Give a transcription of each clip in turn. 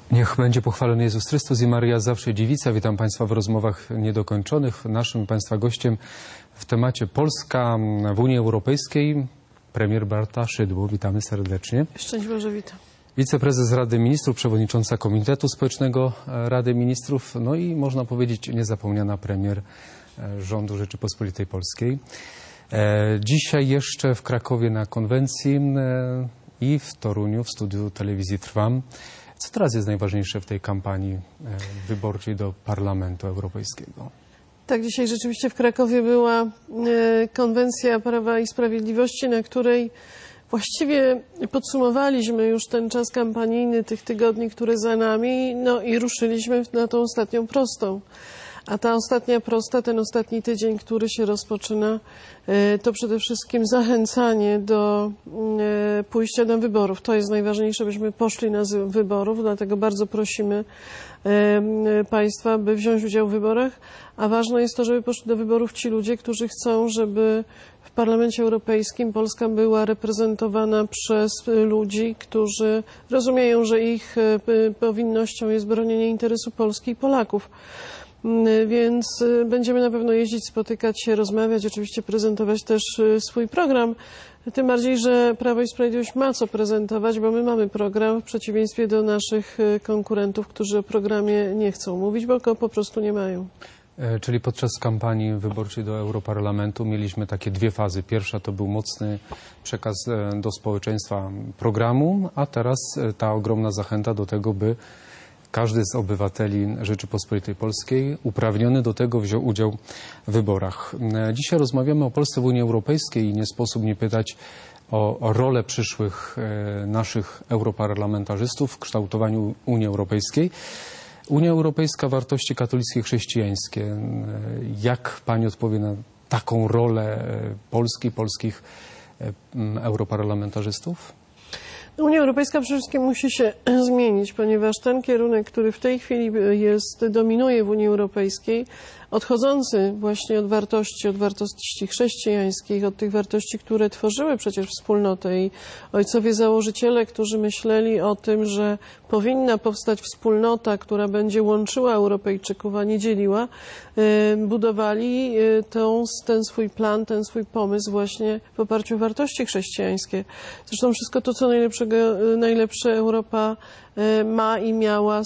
Niech będzie pochwalony Jezus Chrystus i Maryja zawsze dziewica. Witam Państwa w rozmowach niedokończonych. Naszym Państwa gościem w temacie Polska w Unii Europejskiej premier Beata Szydło. Witamy serdecznie. Szczęść Boże, witam. Wiceprezes Rady Ministrów, przewodnicząca Komitetu Społecznego Rady Ministrów, no i można powiedzieć niezapomniana premier rządu Rzeczypospolitej Polskiej. Dzisiaj jeszcze w Krakowie na konwencji i w Toruniu w studiu telewizji Trwam. Co teraz jest najważniejsze w tej kampanii wyborczej do Parlamentu Europejskiego? Tak, dzisiaj rzeczywiście w Krakowie była konwencja Prawa i Sprawiedliwości, na której właściwie podsumowaliśmy już ten czas kampanijny tych tygodni, które za nami, no i ruszyliśmy na tą ostatnią prostą. A ta ostatnia prosta, ten ostatni tydzień, który się rozpoczyna, to przede wszystkim zachęcanie do pójścia na wyborów. To jest najważniejsze, byśmy poszli na wyborów, dlatego bardzo prosimy Państwa, by wziąć udział w wyborach. A ważne jest to, żeby poszli do wyborów ci ludzie, którzy chcą, żeby w Parlamencie Europejskim Polska była reprezentowana przez ludzi, którzy rozumieją, że ich powinnością jest bronienie interesu Polski i Polaków. Więc będziemy na pewno jeździć, spotykać się, rozmawiać, oczywiście prezentować też swój program. Tym bardziej, że Prawo i Sprawiedliwość ma co prezentować, bo my mamy program w przeciwieństwie do naszych konkurentów, którzy o programie nie chcą mówić, bo go po prostu nie mają. Czyli podczas kampanii wyborczej do Europarlamentu mieliśmy takie dwie fazy. Pierwsza to był mocny przekaz do społeczeństwa programu, a teraz ta ogromna zachęta do tego, by każdy z obywateli Rzeczypospolitej Polskiej uprawniony do tego wziął udział w wyborach. Dzisiaj rozmawiamy o Polsce w Unii Europejskiej i nie sposób nie pytać o rolę przyszłych naszych europarlamentarzystów w kształtowaniu Unii Europejskiej. Unia Europejska, wartości katolickie, chrześcijańskie. Jak Pani odpowie na taką rolę Polski, polskich europarlamentarzystów? Unia Europejska przede wszystkim musi się zmienić, ponieważ ten kierunek, który w tej chwili dominuje w Unii Europejskiej, odchodzący właśnie od wartości chrześcijańskich, od tych wartości, które tworzyły przecież wspólnotę i ojcowie założyciele, którzy myśleli o tym, że powinna powstać wspólnota, która będzie łączyła Europejczyków, a nie dzieliła, budowali ten swój plan, ten swój pomysł właśnie w oparciu o wartości chrześcijańskie. Zresztą wszystko to, co najlepsze Europa ma i miała,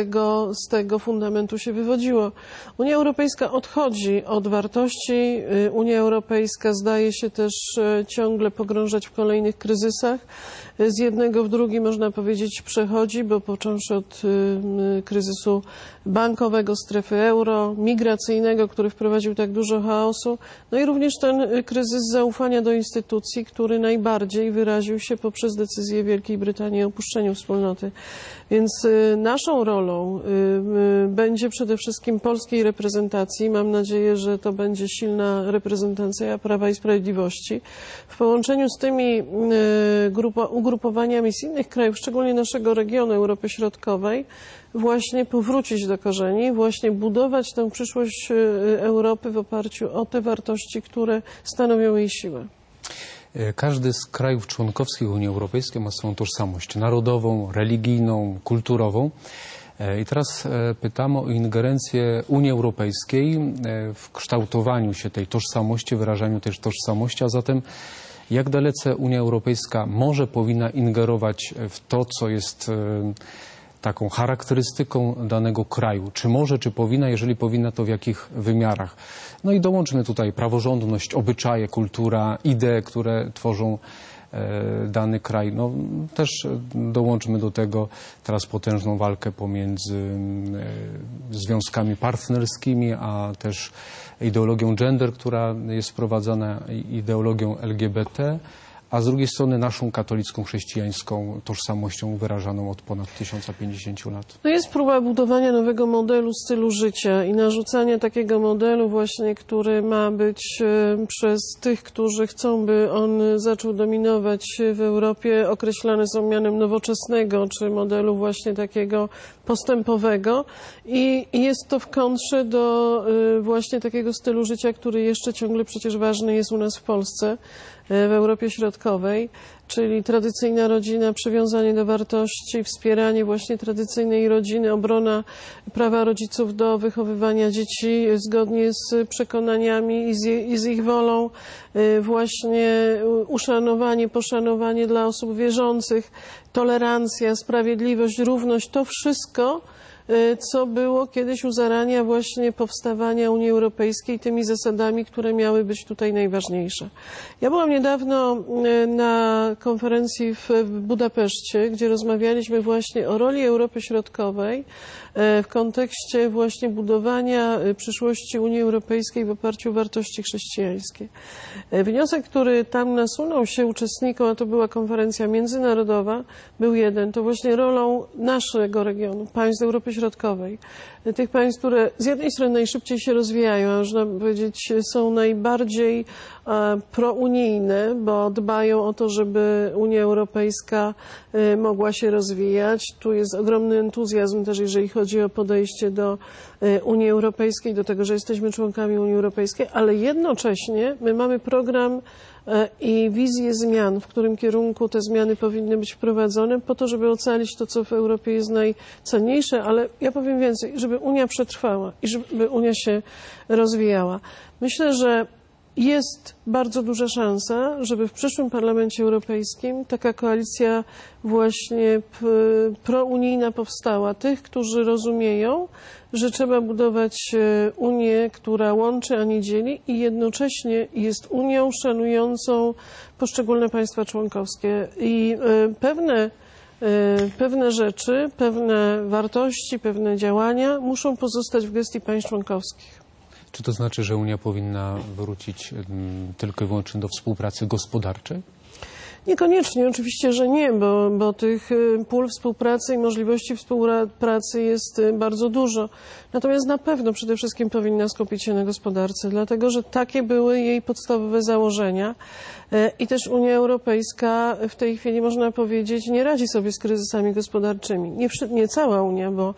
z tego fundamentu się wywodziło. Unia Europejska odchodzi od wartości. Unia Europejska zdaje się też ciągle pogrążać w kolejnych kryzysach. Z jednego w drugi, można powiedzieć, przechodzi, bo począwszy od kryzysu bankowego, strefy euro, migracyjnego, który wprowadził tak dużo chaosu, no i również ten kryzys zaufania do instytucji, który najbardziej wyraził się poprzez decyzję Wielkiej Brytanii o opuszczeniu wspólnoty. Więc naszą rolą będzie przede wszystkim polskiej reprezentacji. Mam nadzieję, że to będzie silna reprezentacja Prawa i Sprawiedliwości. W połączeniu z tymi ugrupowaniami z innych krajów, szczególnie naszego regionu Europy Środkowej, właśnie powrócić do korzeni, właśnie budować tę przyszłość Europy w oparciu o te wartości, które stanowią jej siłę. Każdy z krajów członkowskich Unii Europejskiej ma swoją tożsamość narodową, religijną, kulturową. I teraz pytamy o ingerencję Unii Europejskiej w kształtowaniu się tej tożsamości, wyrażaniu tej tożsamości, a zatem jak dalece Unia Europejska może, powinna ingerować w to, co jest taką charakterystyką danego kraju. Czy może, czy powinna? Jeżeli powinna, to w jakich wymiarach? No i dołączmy tutaj praworządność, obyczaje, kultura, idee, które tworzą dany kraj. No, też dołączmy do tego teraz potężną walkę pomiędzy związkami partnerskimi, a też ideologią gender, która jest wprowadzana, ideologią LGBT, a z drugiej strony naszą katolicką, chrześcijańską tożsamością wyrażaną od ponad 1050 lat. To jest próba budowania nowego modelu stylu życia i narzucania takiego modelu właśnie, który ma być przez tych, którzy chcą, by on zaczął dominować w Europie, określane są mianem nowoczesnego, czy modelu właśnie takiego postępowego i jest to w kontrze do właśnie takiego stylu życia, który jeszcze ciągle przecież ważny jest u nas w Polsce. w Europie Środkowej, czyli tradycyjna rodzina, przywiązanie do wartości, wspieranie właśnie tradycyjnej rodziny, obrona prawa rodziców do wychowywania dzieci zgodnie z przekonaniami i z ich wolą, właśnie uszanowanie, poszanowanie dla osób wierzących, tolerancja, sprawiedliwość, równość, to wszystko, co było kiedyś u zarania właśnie powstawania Unii Europejskiej, tymi zasadami, które miały być tutaj najważniejsze. Ja byłam niedawno na konferencji w Budapeszcie, gdzie rozmawialiśmy właśnie o roli Europy Środkowej w kontekście właśnie budowania przyszłości Unii Europejskiej w oparciu o wartości chrześcijańskie. Wniosek, który tam nasunął się uczestnikom, a to była konferencja międzynarodowa, był jeden, to właśnie rolą naszego regionu, państw Europy Środkowej, tych państw, które z jednej strony najszybciej się rozwijają, a można powiedzieć są najbardziej prounijne, bo dbają o to, żeby Unia Europejska mogła się rozwijać. Tu jest ogromny entuzjazm też, jeżeli chodzi o podejście do Unii Europejskiej, do tego, że jesteśmy członkami Unii Europejskiej, ale jednocześnie my mamy program i wizję zmian, w którym kierunku te zmiany powinny być wprowadzone, po to, żeby ocalić to, co w Europie jest najcenniejsze, ale ja powiem więcej, żeby Unia przetrwała i żeby Unia się rozwijała. Myślę, że jest bardzo duża szansa, żeby w przyszłym Parlamencie Europejskim taka koalicja właśnie prounijna powstała. Tych, którzy rozumieją, że trzeba budować Unię, która łączy, a nie dzieli i jednocześnie jest Unią szanującą poszczególne państwa członkowskie. I pewne rzeczy, pewne wartości, pewne działania muszą pozostać w gestii państw członkowskich. Czy to znaczy, że Unia powinna wrócić tylko i wyłącznie do współpracy gospodarczej? Niekoniecznie, oczywiście, że nie, bo tych pól współpracy i możliwości współpracy jest bardzo dużo. Natomiast na pewno przede wszystkim powinna skupić się na gospodarce, dlatego że takie były jej podstawowe założenia. I też Unia Europejska w tej chwili, można powiedzieć, nie radzi sobie z kryzysami gospodarczymi. Nie cała Unia, bo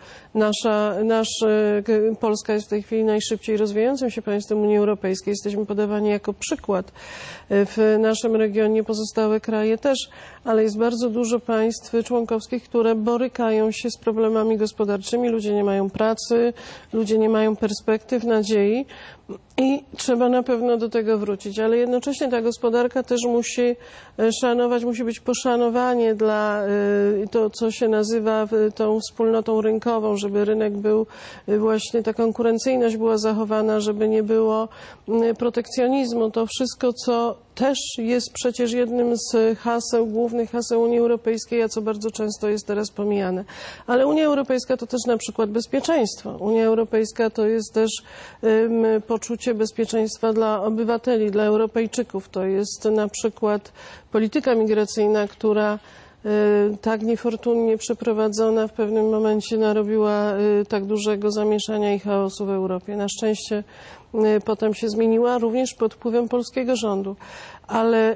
Polska jest w tej chwili najszybciej rozwijającym się państwem Unii Europejskiej. Jesteśmy podawani jako przykład. W naszym regionie pozostałe kraje też, ale jest bardzo dużo państw członkowskich, które borykają się z problemami gospodarczymi. Ludzie nie mają pracy, ludzie nie mają perspektyw, nadziei. I trzeba na pewno do tego wrócić, ale jednocześnie ta gospodarka też musi szanować, musi być poszanowanie dla to, co się nazywa tą wspólnotą rynkową, żeby rynek był właśnie, ta konkurencyjność była zachowana, żeby nie było protekcjonizmu. To wszystko, co też jest przecież jednym z haseł, głównych haseł Unii Europejskiej, a co bardzo często jest teraz pomijane. Ale Unia Europejska to też na przykład bezpieczeństwo. Unia Europejska to jest też poczucie bezpieczeństwa dla obywateli, dla Europejczyków. To jest na przykład polityka migracyjna, która tak niefortunnie przeprowadzona w pewnym momencie narobiła tak dużego zamieszania i chaosu w Europie. Na szczęście potem się zmieniła, również pod wpływem polskiego rządu. Ale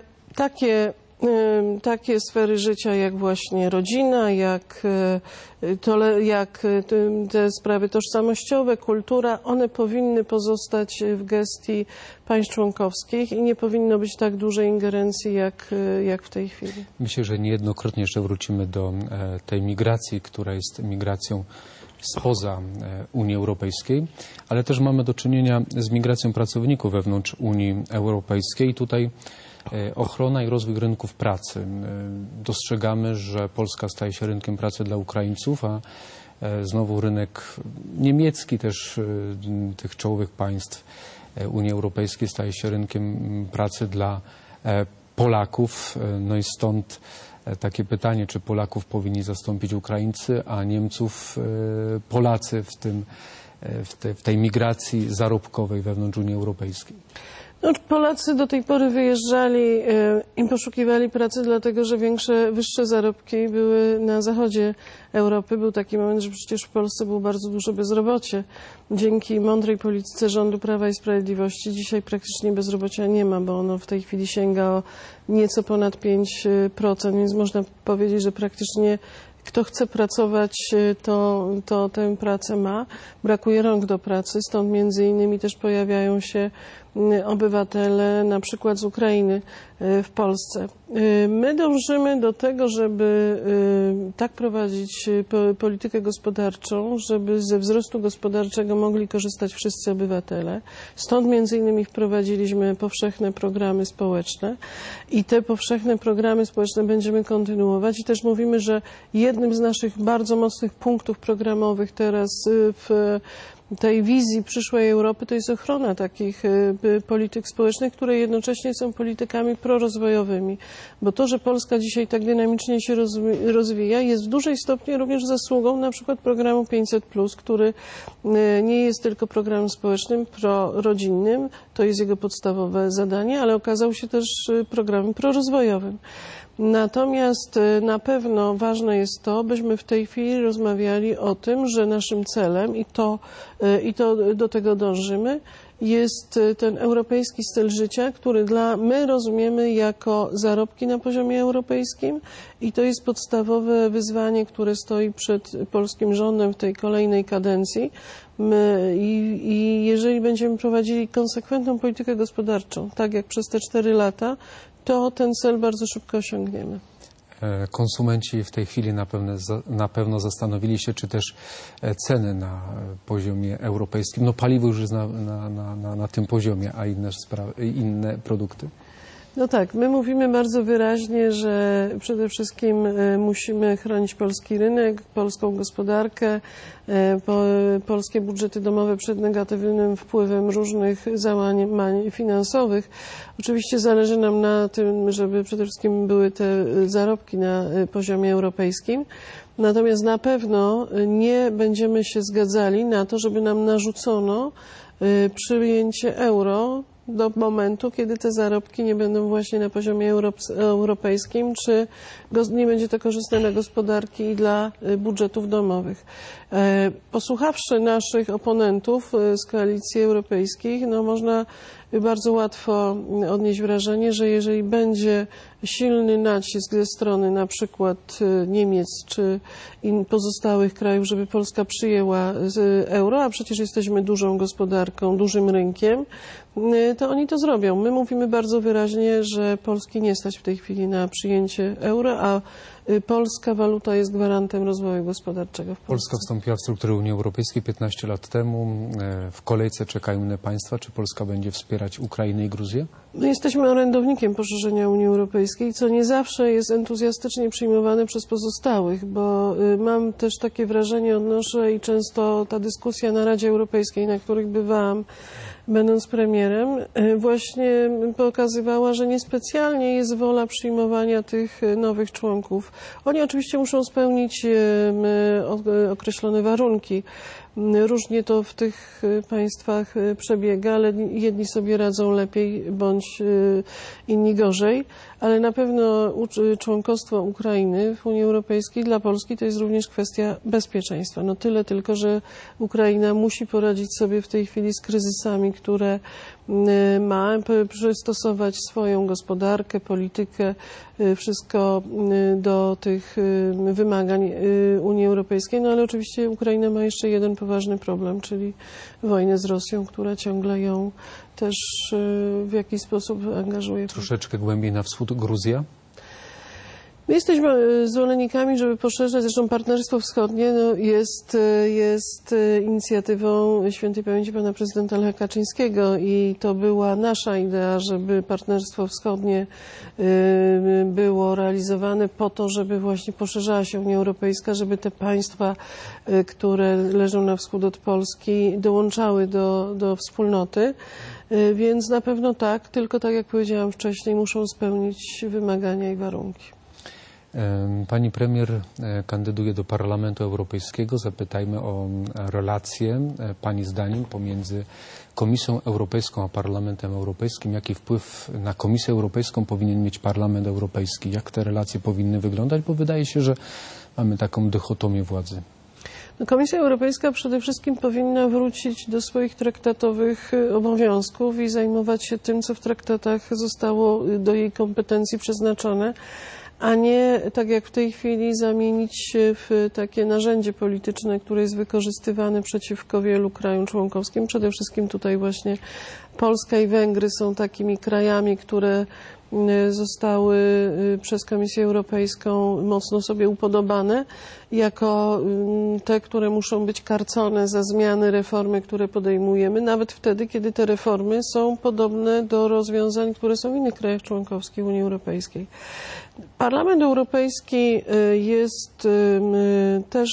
takie sfery życia jak właśnie rodzina, jak te sprawy tożsamościowe, kultura, one powinny pozostać w gestii państw członkowskich i nie powinno być tak dużej ingerencji jak w tej chwili. Myślę, że niejednokrotnie jeszcze wrócimy do tej migracji, która jest migracją spoza Unii Europejskiej, ale też mamy do czynienia z migracją pracowników wewnątrz Unii Europejskiej. I tutaj ochrona i rozwój rynków pracy. Dostrzegamy, że Polska staje się rynkiem pracy dla Ukraińców, a znowu rynek niemiecki też tych czołowych państw Unii Europejskiej staje się rynkiem pracy dla Polaków. No i stąd takie pytanie, czy Polaków powinni zastąpić Ukraińcy, a Niemców Polacy w tej migracji zarobkowej wewnątrz Unii Europejskiej. No, Polacy do tej pory wyjeżdżali i poszukiwali pracy, dlatego że wyższe zarobki były na zachodzie Europy. Był taki moment, że przecież w Polsce było bardzo duże bezrobocie. Dzięki mądrej polityce rządu Prawa i Sprawiedliwości dzisiaj praktycznie bezrobocia nie ma, bo ono w tej chwili sięga o nieco ponad 5%, więc można powiedzieć, że praktycznie kto chce pracować, to tę pracę ma. Brakuje rąk do pracy, stąd między innymi też pojawiają się obywatele, na przykład z Ukrainy w Polsce. My dążymy do tego, żeby tak prowadzić politykę gospodarczą, żeby ze wzrostu gospodarczego mogli korzystać wszyscy obywatele. Stąd między innymi wprowadziliśmy powszechne programy społeczne i te powszechne programy społeczne będziemy kontynuować i też mówimy, że jednym z naszych bardzo mocnych punktów programowych teraz w tej wizji przyszłej Europy to jest ochrona takich polityk społecznych, które jednocześnie są politykami prorozwojowymi. Bo to, że Polska dzisiaj tak dynamicznie się rozwija, jest w dużej stopniu również zasługą na przykład programu 500+, który nie jest tylko programem społecznym, prorodzinnym, to jest jego podstawowe zadanie, ale okazał się też programem prorozwojowym. Natomiast na pewno ważne jest to, byśmy w tej chwili rozmawiali o tym, że naszym celem, i to do tego dążymy, jest ten europejski styl życia, który my rozumiemy jako zarobki na poziomie europejskim i to jest podstawowe wyzwanie, które stoi przed polskim rządem w tej kolejnej kadencji. I jeżeli będziemy prowadzili konsekwentną politykę gospodarczą, tak jak przez te 4 lata, to ten cel bardzo szybko osiągniemy. Konsumenci w tej chwili na pewno zastanowili się, czy też ceny na poziomie europejskim, no paliwo już jest na tym poziomie, a inne produkty. No tak, my mówimy bardzo wyraźnie, że przede wszystkim musimy chronić polski rynek, polską gospodarkę, polskie budżety domowe przed negatywnym wpływem różnych załamań finansowych. Oczywiście zależy nam na tym, żeby przede wszystkim były te zarobki na poziomie europejskim. Natomiast na pewno nie będziemy się zgadzali na to, żeby nam narzucono przyjęcie euro do momentu, kiedy te zarobki nie będą właśnie na poziomie europejskim, czy nie będzie to korzystne dla gospodarki i dla budżetów domowych. Posłuchawszy naszych oponentów z Koalicji Europejskiej, no można bardzo łatwo odnieść wrażenie, że jeżeli będzie silny nacisk ze strony na przykład Niemiec czy pozostałych krajów, żeby Polska przyjęła euro, a przecież jesteśmy dużą gospodarką, dużym rynkiem, to oni to zrobią. My mówimy bardzo wyraźnie, że Polski nie stać w tej chwili na przyjęcie euro, a polska waluta jest gwarantem rozwoju gospodarczego w Polsce. Polska wstąpiła w struktury Unii Europejskiej 15 lat temu. W kolejce czekają inne państwa. Czy Polska będzie wspierać Ukrainę i Gruzję? My jesteśmy orędownikiem poszerzenia Unii Europejskiej, co nie zawsze jest entuzjastycznie przyjmowane przez pozostałych, bo mam też takie wrażenie, odnoszę i często ta dyskusja na Radzie Europejskiej, na których bywałam, będąc premierem, właśnie pokazywała, że niespecjalnie jest wola przyjmowania tych nowych członków. Oni oczywiście muszą spełnić określone warunki. Różnie to w tych państwach przebiega, ale jedni sobie radzą lepiej bądź inni gorzej, ale na pewno członkostwo Ukrainy w Unii Europejskiej dla Polski to jest również kwestia bezpieczeństwa. No tyle tylko, że Ukraina musi poradzić sobie w tej chwili z kryzysami, które ma, przystosować swoją gospodarkę, politykę, wszystko do tych wymagań Unii Europejskiej, no ale oczywiście Ukraina ma jeszcze jeden poważny problem, czyli wojnę z Rosją, która ciągle ją też w jakiś sposób angażuje. Troszeczkę głębiej na wschód Gruzja? My jesteśmy zwolennikami, żeby poszerzać, zresztą Partnerstwo Wschodnie jest inicjatywą świętej pamięci pana prezydenta Lecha Kaczyńskiego i to była nasza idea, żeby Partnerstwo Wschodnie było realizowane po to, żeby właśnie poszerzała się Unia Europejska, żeby te państwa, które leżą na wschód od Polski, dołączały do wspólnoty. Więc na pewno tak, tylko tak jak powiedziałam wcześniej, muszą spełnić wymagania i warunki. Pani premier kandyduje do Parlamentu Europejskiego. Zapytajmy o relacje, Pani zdaniem, pomiędzy Komisją Europejską a Parlamentem Europejskim. Jaki wpływ na Komisję Europejską powinien mieć Parlament Europejski? Jak te relacje powinny wyglądać? Bo wydaje się, że mamy taką dychotomię władzy. No, Komisja Europejska przede wszystkim powinna wrócić do swoich traktatowych obowiązków i zajmować się tym, co w traktatach zostało do jej kompetencji przeznaczone, a nie tak jak w tej chwili zamienić się w takie narzędzie polityczne, które jest wykorzystywane przeciwko wielu krajom członkowskim. Przede wszystkim tutaj właśnie Polska i Węgry są takimi krajami, które zostały przez Komisję Europejską mocno sobie upodobane jako te, które muszą być karcone za zmiany, reformy, które podejmujemy, nawet wtedy, kiedy te reformy są podobne do rozwiązań, które są w innych krajach członkowskich Unii Europejskiej. Parlament Europejski jest też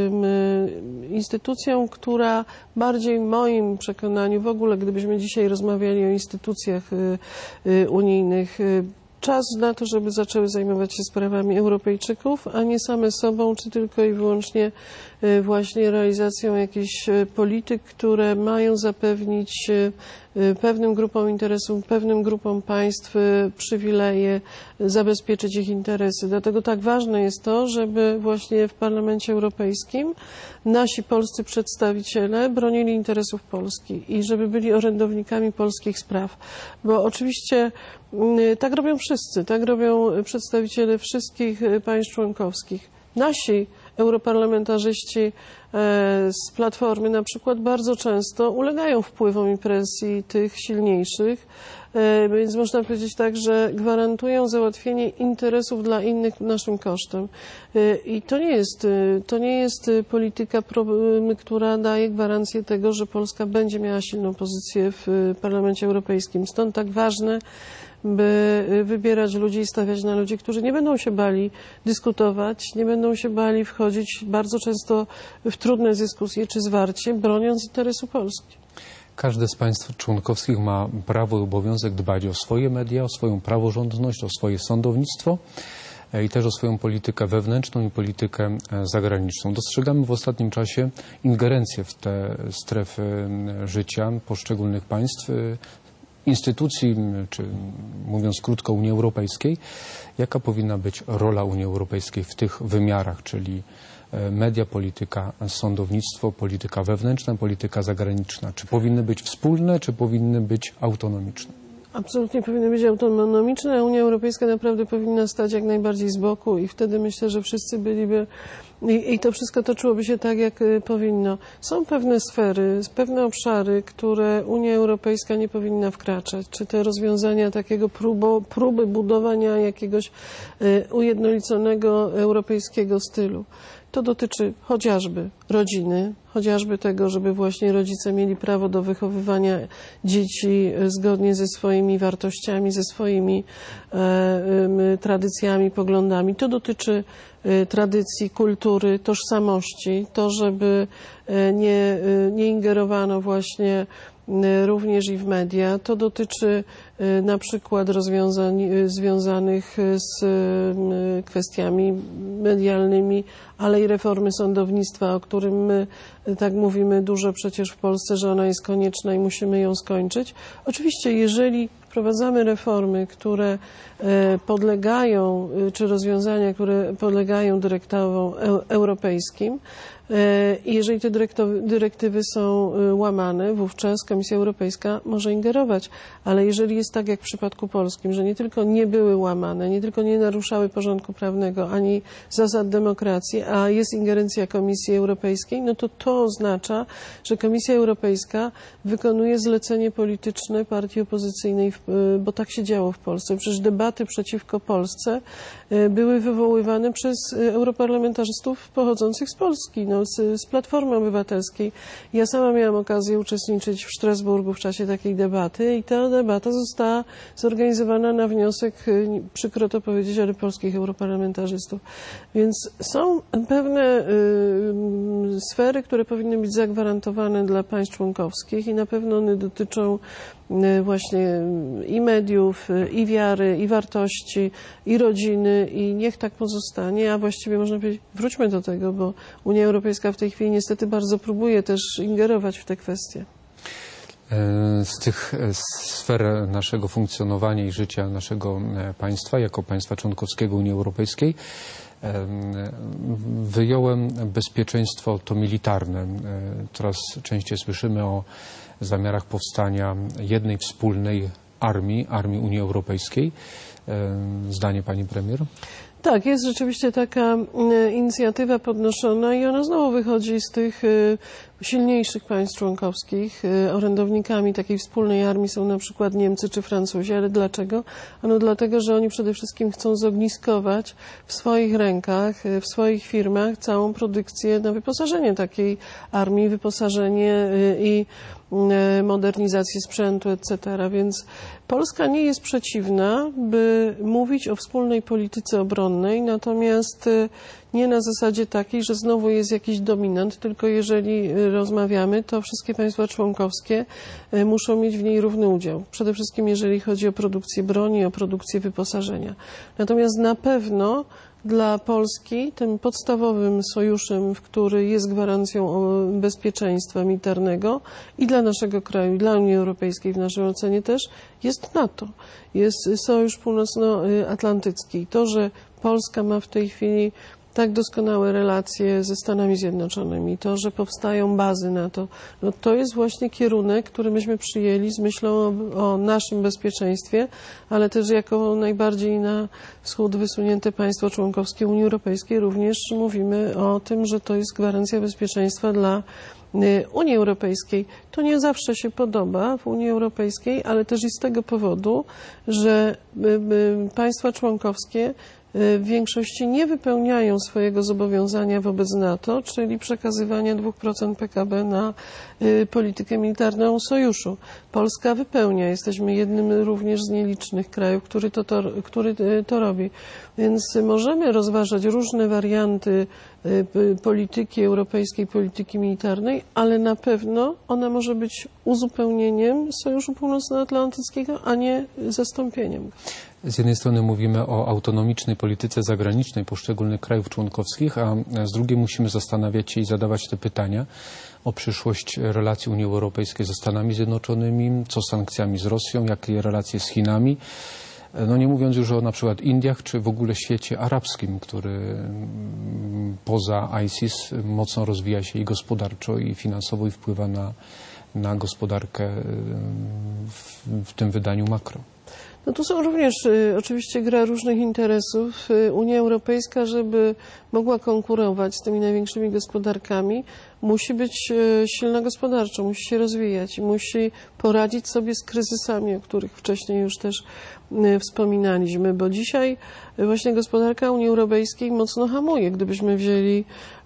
instytucją, która bardziej w moim przekonaniu, w ogóle gdybyśmy dzisiaj rozmawiali o instytucjach unijnych, czas na to, żeby zaczęły zajmować się sprawami Europejczyków, a nie same sobą, czy tylko i wyłącznie właśnie realizacją jakichś polityk, które mają zapewnić pewnym grupom interesów, pewnym grupom państw przywileje, zabezpieczyć ich interesy. Dlatego tak ważne jest to, żeby właśnie w Parlamencie Europejskim nasi polscy przedstawiciele bronili interesów Polski i żeby byli orędownikami polskich spraw. Bo oczywiście tak robią wszyscy, tak robią przedstawiciele wszystkich państw członkowskich. Nasi europarlamentarzyści z Platformy na przykład bardzo często ulegają wpływom i presji tych silniejszych, więc można powiedzieć tak, że gwarantują załatwienie interesów dla innych naszym kosztem. I to nie jest polityka, która daje gwarancję tego, że Polska będzie miała silną pozycję w Parlamencie Europejskim. Stąd tak ważne, by wybierać ludzi i stawiać na ludzi, którzy nie będą się bali dyskutować, nie będą się bali wchodzić bardzo często w trudne dyskusje czy zwarcie, broniąc interesu Polski. Każde z państw członkowskich ma prawo i obowiązek dbać o swoje media, o swoją praworządność, o swoje sądownictwo i też o swoją politykę wewnętrzną i politykę zagraniczną. Dostrzegamy w ostatnim czasie ingerencję w te strefy życia poszczególnych państw, instytucji, czy mówiąc krótko Unii Europejskiej. Jaka powinna być rola Unii Europejskiej w tych wymiarach, czyli media, polityka, sądownictwo, polityka wewnętrzna, polityka zagraniczna? Czy powinny być wspólne, czy powinny być autonomiczne? Absolutnie powinny być autonomiczne, a Unia Europejska naprawdę powinna stać jak najbardziej z boku i wtedy myślę, że wszyscy byliby i to wszystko toczyłoby się tak, jak powinno. Są pewne sfery, pewne obszary, które Unia Europejska nie powinna wkraczać. Czy te rozwiązania takiego próby budowania jakiegoś ujednoliconego europejskiego stylu. To dotyczy chociażby rodziny, chociażby tego, żeby właśnie rodzice mieli prawo do wychowywania dzieci zgodnie ze swoimi wartościami, ze swoimi tradycjami, poglądami. To dotyczy tradycji, kultury, tożsamości, to, żeby nie ingerowano właśnie również i w media. To dotyczy na przykład rozwiązań związanych z kwestiami medialnymi, ale i reformy sądownictwa, o którym my tak mówimy dużo przecież w Polsce, że ona jest konieczna i musimy ją skończyć. Oczywiście, jeżeli wprowadzamy reformy, które podlegają, czy rozwiązania, które podlegają dyrektywom europejskim, i jeżeli te dyrektywy są łamane, wówczas Komisja Europejska może ingerować. Ale jeżeli jest tak jak w przypadku polskim, że nie tylko nie były łamane, nie tylko nie naruszały porządku prawnego ani zasad demokracji, a jest ingerencja Komisji Europejskiej, no to oznacza, że Komisja Europejska wykonuje zlecenie polityczne partii opozycyjnej, bo tak się działo w Polsce. Przecież debaty przeciwko Polsce były wywoływane przez europarlamentarzystów pochodzących z Polski, z Platformy Obywatelskiej. Ja sama miałam okazję uczestniczyć w Strasburgu w czasie takiej debaty i ta debata została zorganizowana na wniosek, przykro to powiedzieć, ale polskich europarlamentarzystów. Więc są pewne sfery, które powinny być zagwarantowane dla państw członkowskich i na pewno one dotyczą właśnie i mediów, i wiary, i wartości, i rodziny i niech tak pozostanie, a właściwie można powiedzieć, wróćmy do tego, bo Unia Europejska w tej chwili niestety bardzo próbuje też ingerować w te kwestie. Z tych sfer naszego funkcjonowania i życia naszego państwa, jako państwa członkowskiego Unii Europejskiej, wyjąłem bezpieczeństwo to militarne. Coraz częściej słyszymy o zamiarach powstania jednej wspólnej armii Unii Europejskiej. Zdanie pani premier? Tak, jest rzeczywiście taka inicjatywa podnoszona i ona znowu wychodzi z tych silniejszych państw członkowskich. Orędownikami takiej wspólnej armii są na przykład Niemcy czy Francuzi. Ale dlaczego? Ano dlatego, że oni przede wszystkim chcą zogniskować w swoich rękach, w swoich firmach całą produkcję na wyposażenie takiej armii, wyposażenie i modernizację sprzętu, etc. Więc Polska nie jest przeciwna, by mówić o wspólnej polityce obronnej, natomiast nie na zasadzie takiej, że znowu jest jakiś dominant, tylko jeżeli rozmawiamy, to wszystkie państwa członkowskie muszą mieć w niej równy udział. Przede wszystkim jeżeli chodzi o produkcję broni, o produkcję wyposażenia. Natomiast na pewno dla Polski tym podstawowym sojuszem, który jest gwarancją bezpieczeństwa militarnego i dla naszego kraju, i dla Unii Europejskiej w naszej ocenie też, jest NATO. Jest Sojusz Północnoatlantycki. To, że Polska ma w tej chwili tak doskonałe relacje ze Stanami Zjednoczonymi, to, że powstają bazy NATO, no to jest właśnie kierunek, który myśmy przyjęli z myślą o naszym bezpieczeństwie, ale też jako najbardziej na wschód wysunięte państwo członkowskie Unii Europejskiej również mówimy o tym, że to jest gwarancja bezpieczeństwa dla Unii Europejskiej. To nie zawsze się podoba w Unii Europejskiej, ale też i z tego powodu, że państwa członkowskie w większości nie wypełniają swojego zobowiązania wobec NATO, czyli przekazywania 2% PKB na politykę militarną sojuszu. Polska wypełnia. Jesteśmy jednym również z nielicznych krajów, który to robi. Więc możemy rozważać różne warianty polityki europejskiej, polityki militarnej, ale na pewno ona może być uzupełnieniem Sojuszu Północnoatlantyckiego, a nie zastąpieniem. Z jednej strony mówimy o autonomicznej polityce zagranicznej poszczególnych krajów członkowskich, a z drugiej musimy zastanawiać się i zadawać te pytania o przyszłość relacji Unii Europejskiej ze Stanami Zjednoczonymi, co z sankcjami z Rosją, jakie relacje z Chinami. No nie mówiąc już o na przykład Indiach, czy w ogóle świecie arabskim, który poza ISIS mocno rozwija się i gospodarczo, i finansowo, i wpływa na gospodarkę w tym wydaniu makro. No tu są również oczywiście gra różnych interesów. Unia Europejska, żeby mogła konkurować z tymi największymi gospodarkami, musi być silna gospodarczo, musi się rozwijać, musi poradzić sobie z kryzysami, o których wcześniej już też wspominaliśmy, bo dzisiaj właśnie gospodarka Unii Europejskiej mocno hamuje, gdybyśmy wzięli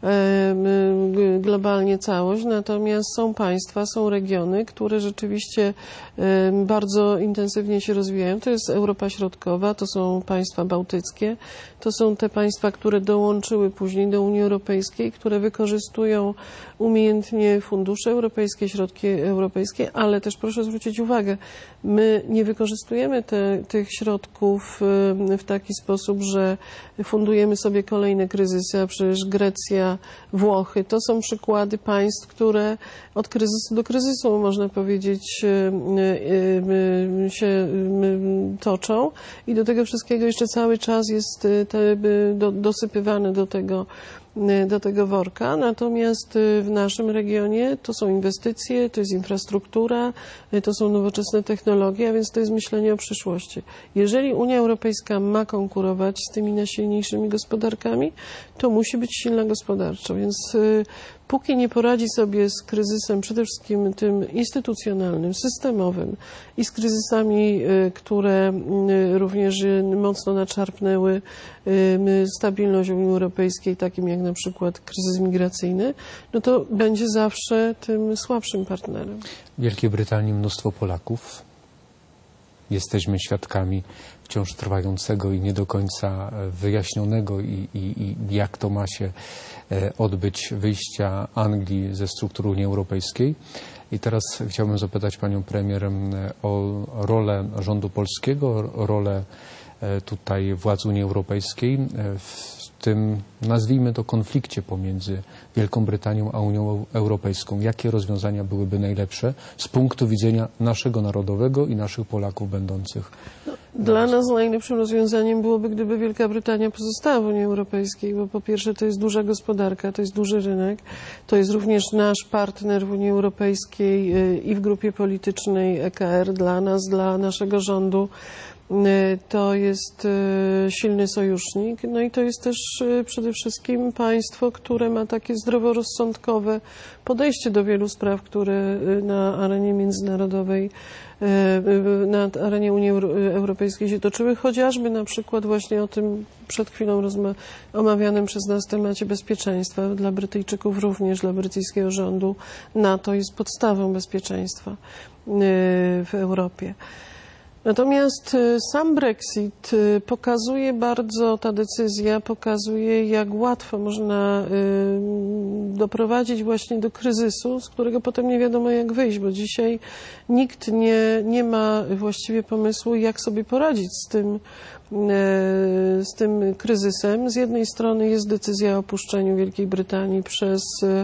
globalnie całość, natomiast są państwa, są regiony, które rzeczywiście bardzo intensywnie się rozwijają. To jest Europa Środkowa, to są państwa bałtyckie, to są te państwa, które dołączyły później do Unii Europejskiej, które wykorzystują umiejętnie fundusze europejskie, środki europejskie, ale też proszę zwrócić uwagę, my nie wykorzystujemy tych środków w taki sposób, że fundujemy sobie kolejne kryzysy, a przecież Grecja, Włochy, to są przykłady państw, które od kryzysu do kryzysu, można powiedzieć, się toczą i do tego wszystkiego jeszcze cały czas jest dosypywane do tego worka, natomiast w naszym regionie to są inwestycje, to jest infrastruktura, to są nowoczesne technologie, a więc to jest myślenie o przyszłości. Jeżeli Unia Europejska ma konkurować z tymi najsilniejszymi gospodarkami, to musi być silna gospodarczo, więc póki nie poradzi sobie z kryzysem przede wszystkim tym instytucjonalnym, systemowym i z kryzysami, które również mocno naczarpnęły stabilność Unii Europejskiej, takim jak na przykład kryzys migracyjny, no to będzie zawsze tym słabszym partnerem. W Wielkiej Brytanii mnóstwo Polaków. Jesteśmy świadkami wciąż trwającego i nie do końca wyjaśnionego i jak to ma się odbyć wyjścia Anglii ze struktur Unii Europejskiej. I teraz chciałbym zapytać panią premier o rolę rządu polskiego, o rolę tutaj władz Unii Europejskiej w tym, nazwijmy to, konflikcie pomiędzy Wielką Brytanią a Unią Europejską. Jakie rozwiązania byłyby najlepsze z punktu widzenia naszego narodowego i naszych Polaków będących? Dla nas najlepszym rozwiązaniem byłoby, gdyby Wielka Brytania pozostała w Unii Europejskiej, bo po pierwsze to jest duża gospodarka, to jest duży rynek, to jest również nasz partner w Unii Europejskiej i w grupie politycznej EKR dla nas, dla naszego rządu. To jest silny sojusznik, no i to jest też przede wszystkim państwo, które ma takie zdroworozsądkowe podejście do wielu spraw, które na arenie międzynarodowej, na arenie Unii Europejskiej się toczyły, chociażby na przykład właśnie o tym przed chwilą omawianym przez nas temacie bezpieczeństwa. Dla Brytyjczyków również, dla brytyjskiego rządu NATO jest podstawą bezpieczeństwa w Europie. Natomiast sam Brexit pokazuje bardzo, ta decyzja pokazuje, jak łatwo można doprowadzić właśnie do kryzysu, z którego potem nie wiadomo jak wyjść, bo dzisiaj nikt nie ma właściwie pomysłu, jak sobie poradzić z tym kryzysem. Z jednej strony jest decyzja o opuszczeniu Wielkiej Brytanii przez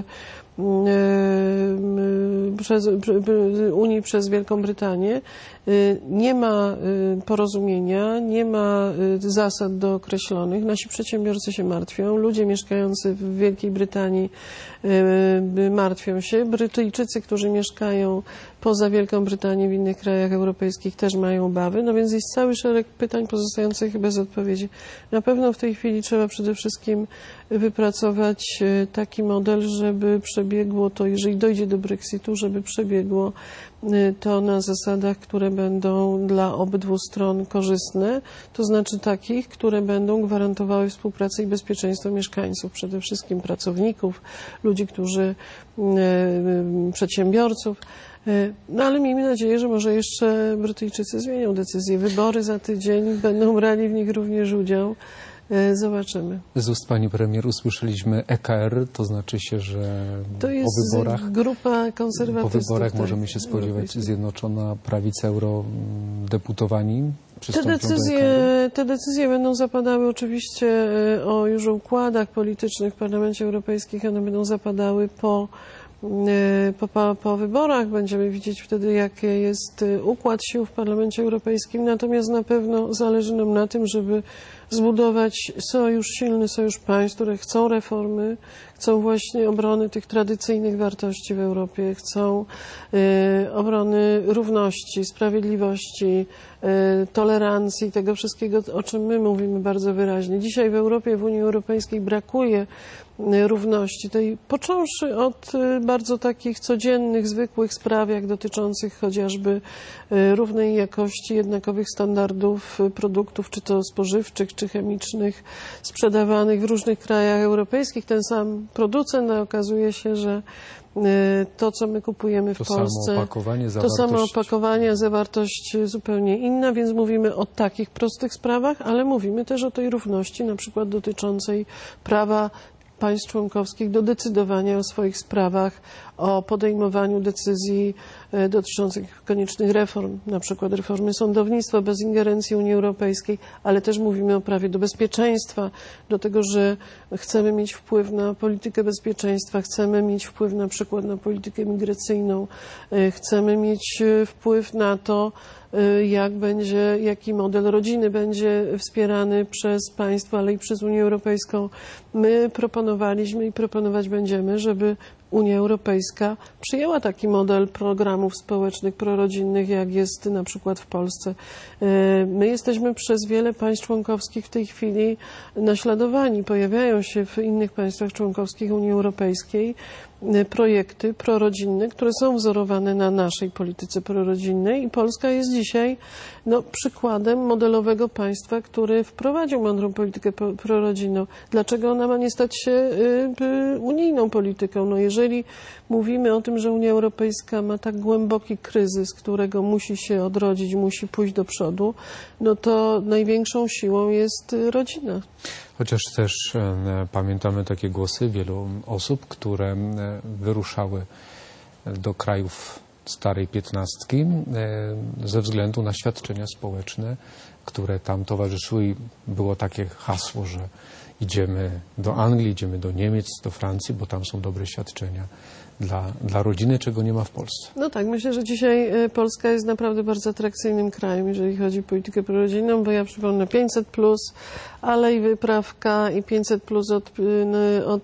Unii przez Wielką Brytanię. Nie ma porozumienia, nie ma zasad dookreślonych. Nasi przedsiębiorcy się martwią, ludzie mieszkający w Wielkiej Brytanii martwią się. Brytyjczycy, którzy mieszkają poza Wielką Brytanią w innych krajach europejskich też mają obawy. No więc jest cały szereg pytań pozostających bez odpowiedzi. Na pewno w tej chwili trzeba przede wszystkim wypracować taki model, żeby przebiegło to, jeżeli dojdzie do Brexitu, żeby przebiegło to na zasadach, które będą dla obydwu stron korzystne, to znaczy takich, które będą gwarantowały współpracę i bezpieczeństwo mieszkańców, przede wszystkim pracowników, ludzi, przedsiębiorców. No ale miejmy nadzieję, że może jeszcze Brytyjczycy zmienią decyzję. Wybory za tydzień, będą brali w nich również udział. Zobaczymy. Z ust pani premier usłyszeliśmy EKR, to znaczy się, że to jest po wyborach, grupa konserwatystów. Po wyborach możemy się spodziewać Zjednoczona Prawica, eurodeputowani przystąpią do EKR. Te decyzje będą zapadały oczywiście już o układach politycznych w Parlamencie Europejskim, one będą zapadały po wyborach. Będziemy widzieć wtedy, jaki jest układ sił w Parlamencie Europejskim. Natomiast na pewno zależy nam na tym, żeby zbudować silny sojusz państw, które chcą reformy, chcą właśnie obrony tych tradycyjnych wartości w Europie, chcą obrony równości, sprawiedliwości, tolerancji, tego wszystkiego, o czym my mówimy bardzo wyraźnie. Dzisiaj w Europie, w Unii Europejskiej brakuje równości, tej począwszy od bardzo takich codziennych, zwykłych spraw, jak dotyczących chociażby równej jakości, jednakowych standardów produktów, czy to spożywczych, czy chemicznych, sprzedawanych w różnych krajach europejskich. Ten sam producent, a okazuje się, że to, co my kupujemy w Polsce, to samo opakowanie, zawartość zupełnie inna, więc mówimy o takich prostych sprawach, ale mówimy też o tej równości, na przykład dotyczącej prawa państw członkowskich do decydowania o swoich sprawach, o podejmowaniu decyzji dotyczących koniecznych reform, na przykład reformy sądownictwa bez ingerencji Unii Europejskiej, ale też mówimy o prawie do bezpieczeństwa, do tego, że chcemy mieć wpływ na politykę bezpieczeństwa, chcemy mieć wpływ na przykład na politykę migracyjną, chcemy mieć wpływ na to, jaki model rodziny będzie wspierany przez państwa, ale i przez Unię Europejską. My proponowaliśmy i proponować będziemy, żeby Unia Europejska przyjęła taki model programów społecznych, prorodzinnych, jak jest na przykład w Polsce. My jesteśmy przez wiele państw członkowskich w tej chwili naśladowani. Pojawiają się w innych państwach członkowskich Unii Europejskiej projekty prorodzinne, które są wzorowane na naszej polityce prorodzinnej i Polska jest dzisiaj przykładem modelowego państwa, który wprowadził mądrą politykę prorodzinną. Dlaczego ona ma nie stać się unijną polityką? Jeżeli mówimy o tym, że Unia Europejska ma tak głęboki kryzys, którego musi się odrodzić, musi pójść do przodu, to największą siłą jest rodzina. Chociaż też pamiętamy takie głosy wielu osób, które wyruszały do krajów starej piętnastki ze względu na świadczenia społeczne, które tam towarzyszyły i było takie hasło, że idziemy do Anglii, idziemy do Niemiec, do Francji, bo tam są dobre świadczenia dla rodziny, czego nie ma w Polsce. No tak, myślę, że dzisiaj Polska jest naprawdę bardzo atrakcyjnym krajem, jeżeli chodzi o politykę prorodzinną, bo ja przypomnę 500+, ale i wyprawka i 500+ od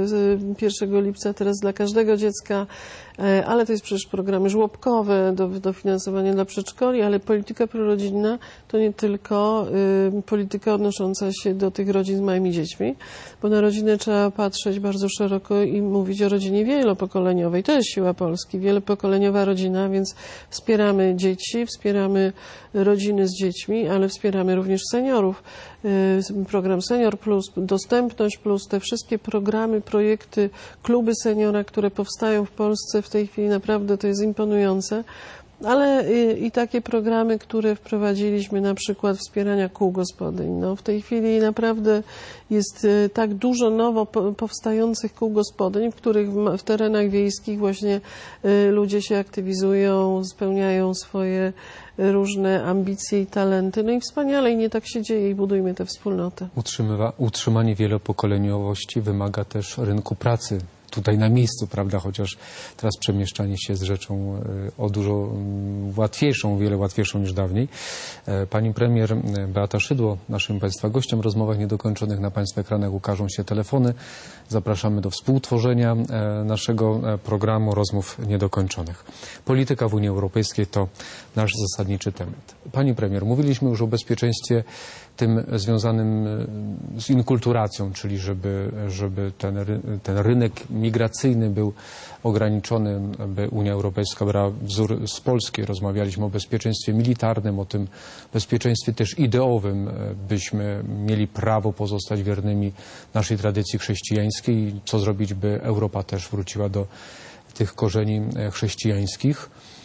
1 lipca teraz dla każdego dziecka, ale to jest przecież programy żłobkowe, dofinansowanie dla przedszkoli, ale polityka prorodzinna to nie tylko polityka odnosząca się do tych rodzin z małymi dziećmi, bo na rodzinę trzeba patrzeć bardzo szeroko i mówić o rodzinie wielopokoleniowej. To jest siła Polski, wielopokoleniowa rodzina, więc wspieramy dzieci, wspieramy rodziny z dziećmi, ale wspieramy również seniorów. Program Senior Plus, Dostępność Plus, te wszystkie programy, projekty, kluby seniora, które powstają w Polsce w tej chwili, naprawdę to jest imponujące. Ale i takie programy, które wprowadziliśmy, na przykład wspierania kół gospodyń. No, w tej chwili naprawdę jest tak dużo nowo powstających kół gospodyń, w których w terenach wiejskich właśnie ludzie się aktywizują, spełniają swoje różne ambicje i talenty. No i wspaniale, i nie tak się dzieje, i budujmy tę wspólnotę. Utrzymanie wielopokoleniowości wymaga też rynku pracy. Tutaj na miejscu, prawda, chociaż teraz przemieszczanie się jest rzeczą o dużo łatwiejszą, o wiele łatwiejszą niż dawniej. Pani premier Beata Szydło, naszym Państwa gościem, w rozmowach niedokończonych na Państwa ekranach ukażą się telefony. Zapraszamy do współtworzenia naszego programu Rozmów Niedokończonych. Polityka w Unii Europejskiej to nasz zasadniczy temat. Pani premier, mówiliśmy już o bezpieczeństwie tym związanym z inkulturacją, czyli żeby ten rynek migracyjny był ograniczony, by Unia Europejska brała wzór z Polski. Rozmawialiśmy o bezpieczeństwie militarnym, o tym bezpieczeństwie też ideowym, byśmy mieli prawo pozostać wiernymi naszej tradycji chrześcijańskiej. Co zrobić, by Europa też wróciła do tych korzeni chrześcijańskich.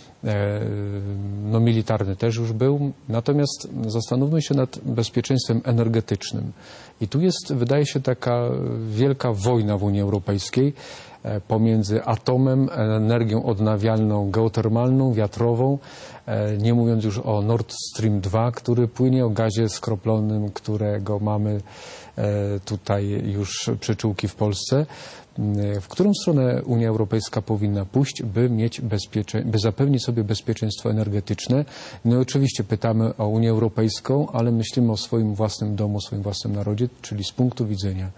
No, militarny też już był. Natomiast zastanówmy się nad bezpieczeństwem energetycznym. I tu jest, wydaje się, taka wielka wojna w Unii Europejskiej pomiędzy atomem, energią odnawialną, geotermalną, wiatrową, nie mówiąc już o Nord Stream 2, który płynie, o gazie skroplonym, którego mamy tutaj już przyczółki w Polsce. W którą stronę Unia Europejska powinna pójść, by zapewnić sobie bezpieczeństwo energetyczne? No i oczywiście pytamy o Unię Europejską, ale myślimy o swoim własnym domu, o swoim własnym narodzie, czyli z punktu widzenia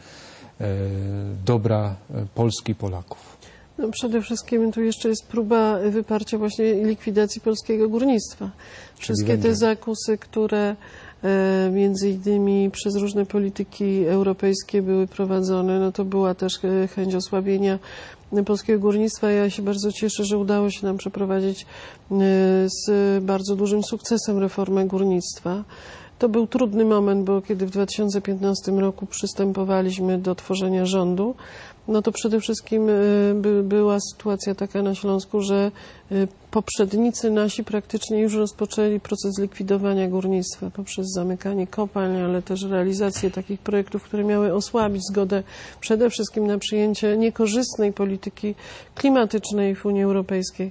dobra Polski i Polaków. No, przede wszystkim tu jeszcze jest próba wyparcia właśnie likwidacji polskiego górnictwa. Wszystkie te zakusy, które między innymi przez różne polityki europejskie były prowadzone, no to była też chęć osłabienia polskiego górnictwa. Ja się bardzo cieszę, że udało się nam przeprowadzić z bardzo dużym sukcesem reformę górnictwa. To był trudny moment, bo kiedy w 2015 roku przystępowaliśmy do tworzenia rządu, no to przede wszystkim była sytuacja taka na Śląsku, że poprzednicy nasi praktycznie już rozpoczęli proces likwidowania górnictwa poprzez zamykanie kopalń, ale też realizację takich projektów, które miały osłabić zgodę przede wszystkim na przyjęcie niekorzystnej polityki klimatycznej w Unii Europejskiej.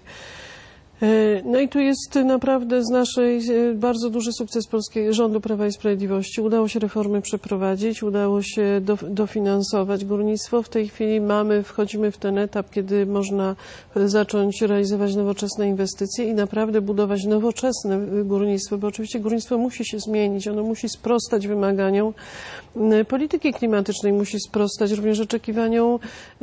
No i tu jest naprawdę z naszej bardzo duży sukces polskiego rządu Prawa i Sprawiedliwości. Udało się reformy przeprowadzić, udało się dofinansować górnictwo. W tej chwili wchodzimy w ten etap, kiedy można zacząć realizować nowoczesne inwestycje i naprawdę budować nowoczesne górnictwo, bo oczywiście górnictwo musi się zmienić, ono musi sprostać wymaganiom polityki klimatycznej, musi sprostać również oczekiwaniom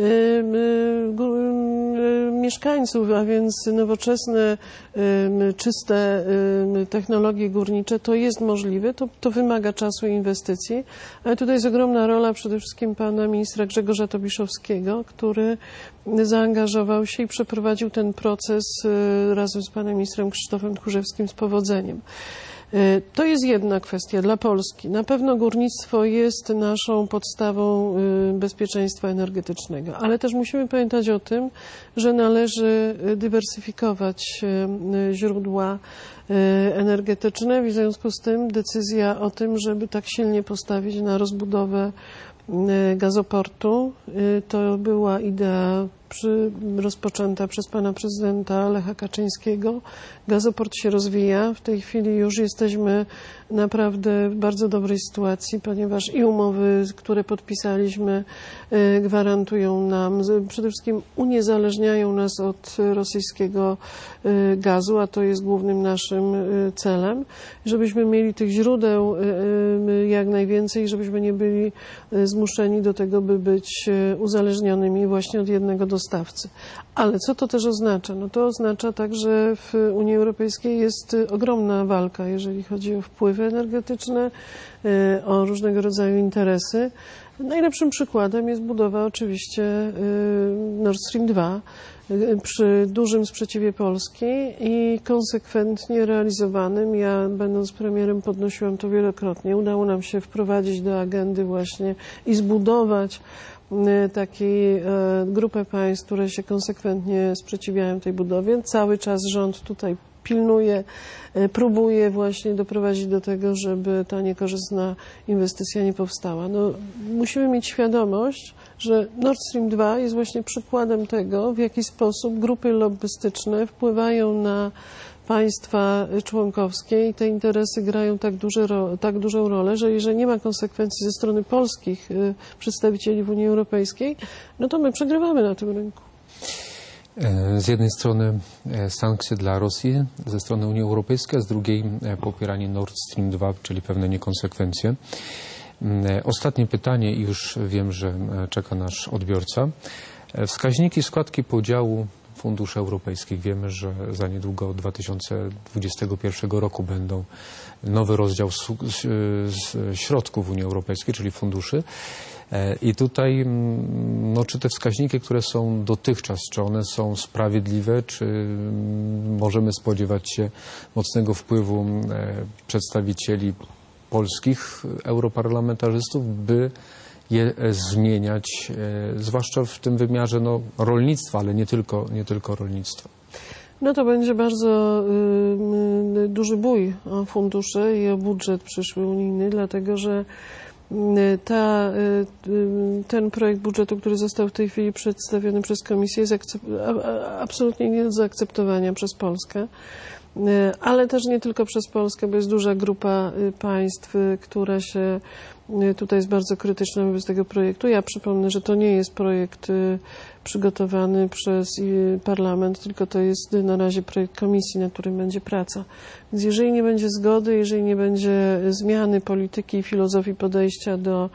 mieszkańców, a więc nowoczesne, czyste technologie górnicze, to jest możliwe, to wymaga czasu i inwestycji, ale tutaj jest ogromna rola przede wszystkim pana ministra Grzegorza Tobiszowskiego, który zaangażował się i przeprowadził ten proces razem z panem ministrem Krzysztofem Tchórzewskim z powodzeniem. To jest jedna kwestia dla Polski. Na pewno górnictwo jest naszą podstawą bezpieczeństwa energetycznego, ale też musimy pamiętać o tym, że należy dywersyfikować źródła energetyczne. W związku z tym decyzja o tym, żeby tak silnie postawić na rozbudowę gazoportu, to była idea rozpoczęta przez pana prezydenta Lecha Kaczyńskiego. Gazoport się rozwija. W tej chwili już jesteśmy naprawdę w bardzo dobrej sytuacji, ponieważ i umowy, które podpisaliśmy, gwarantują nam, przede wszystkim uniezależniają nas od rosyjskiego gazu, a to jest głównym naszym celem, żebyśmy mieli tych źródeł jak najwięcej, żebyśmy nie byli zmuszeni do tego, by być uzależnionymi właśnie od jednego dostawcy. Ale co to też oznacza? No to oznacza tak, że w Unii Europejskiej jest ogromna walka, jeżeli chodzi o wpływy energetyczne, o różnego rodzaju interesy. Najlepszym przykładem jest budowa oczywiście Nord Stream 2 przy dużym sprzeciwie Polski i konsekwentnie realizowanym. Ja, będąc premierem, podnosiłam to wielokrotnie. Udało nam się wprowadzić do agendy właśnie i zbudować taką grupę państw, które się konsekwentnie sprzeciwiają tej budowie. Cały czas rząd tutaj pilnuje, próbuje właśnie doprowadzić do tego, żeby ta niekorzystna inwestycja nie powstała. No, musimy mieć świadomość, że Nord Stream 2 jest właśnie przykładem tego, w jaki sposób grupy lobbystyczne wpływają na państwa członkowskie i te interesy grają tak dużą rolę, że jeżeli nie ma konsekwencji ze strony polskich przedstawicieli w Unii Europejskiej, no to my przegrywamy na tym rynku. Z jednej strony sankcje dla Rosji ze strony Unii Europejskiej, a z drugiej popieranie Nord Stream 2, czyli pewne niekonsekwencje. Ostatnie pytanie i już wiem, że czeka nasz odbiorca. Wskaźniki składki podziału funduszy europejskich. Wiemy, że za niedługo od 2021 roku będą nowy rozdział środków Unii Europejskiej, czyli funduszy. I tutaj, no, czy te wskaźniki, które są dotychczas, czy one są sprawiedliwe, czy możemy spodziewać się mocnego wpływu przedstawicieli polskich europarlamentarzystów, by je zmieniać, zwłaszcza w tym wymiarze rolnictwa, ale nie tylko rolnictwa. No to będzie bardzo duży bój o fundusze i o budżet przyszły unijny, dlatego że ten projekt budżetu, który został w tej chwili przedstawiony przez Komisję, jest absolutnie nie do zaakceptowania przez Polskę, ale też nie tylko przez Polskę, bo jest duża grupa państw, która się tutaj jest bardzo krytyczna wobec tego projektu. Ja przypomnę, że to nie jest projekt przygotowany przez Parlament, tylko to jest na razie projekt Komisji, na którym będzie praca. Więc jeżeli nie będzie zgody, jeżeli nie będzie zmiany polityki i filozofii podejścia do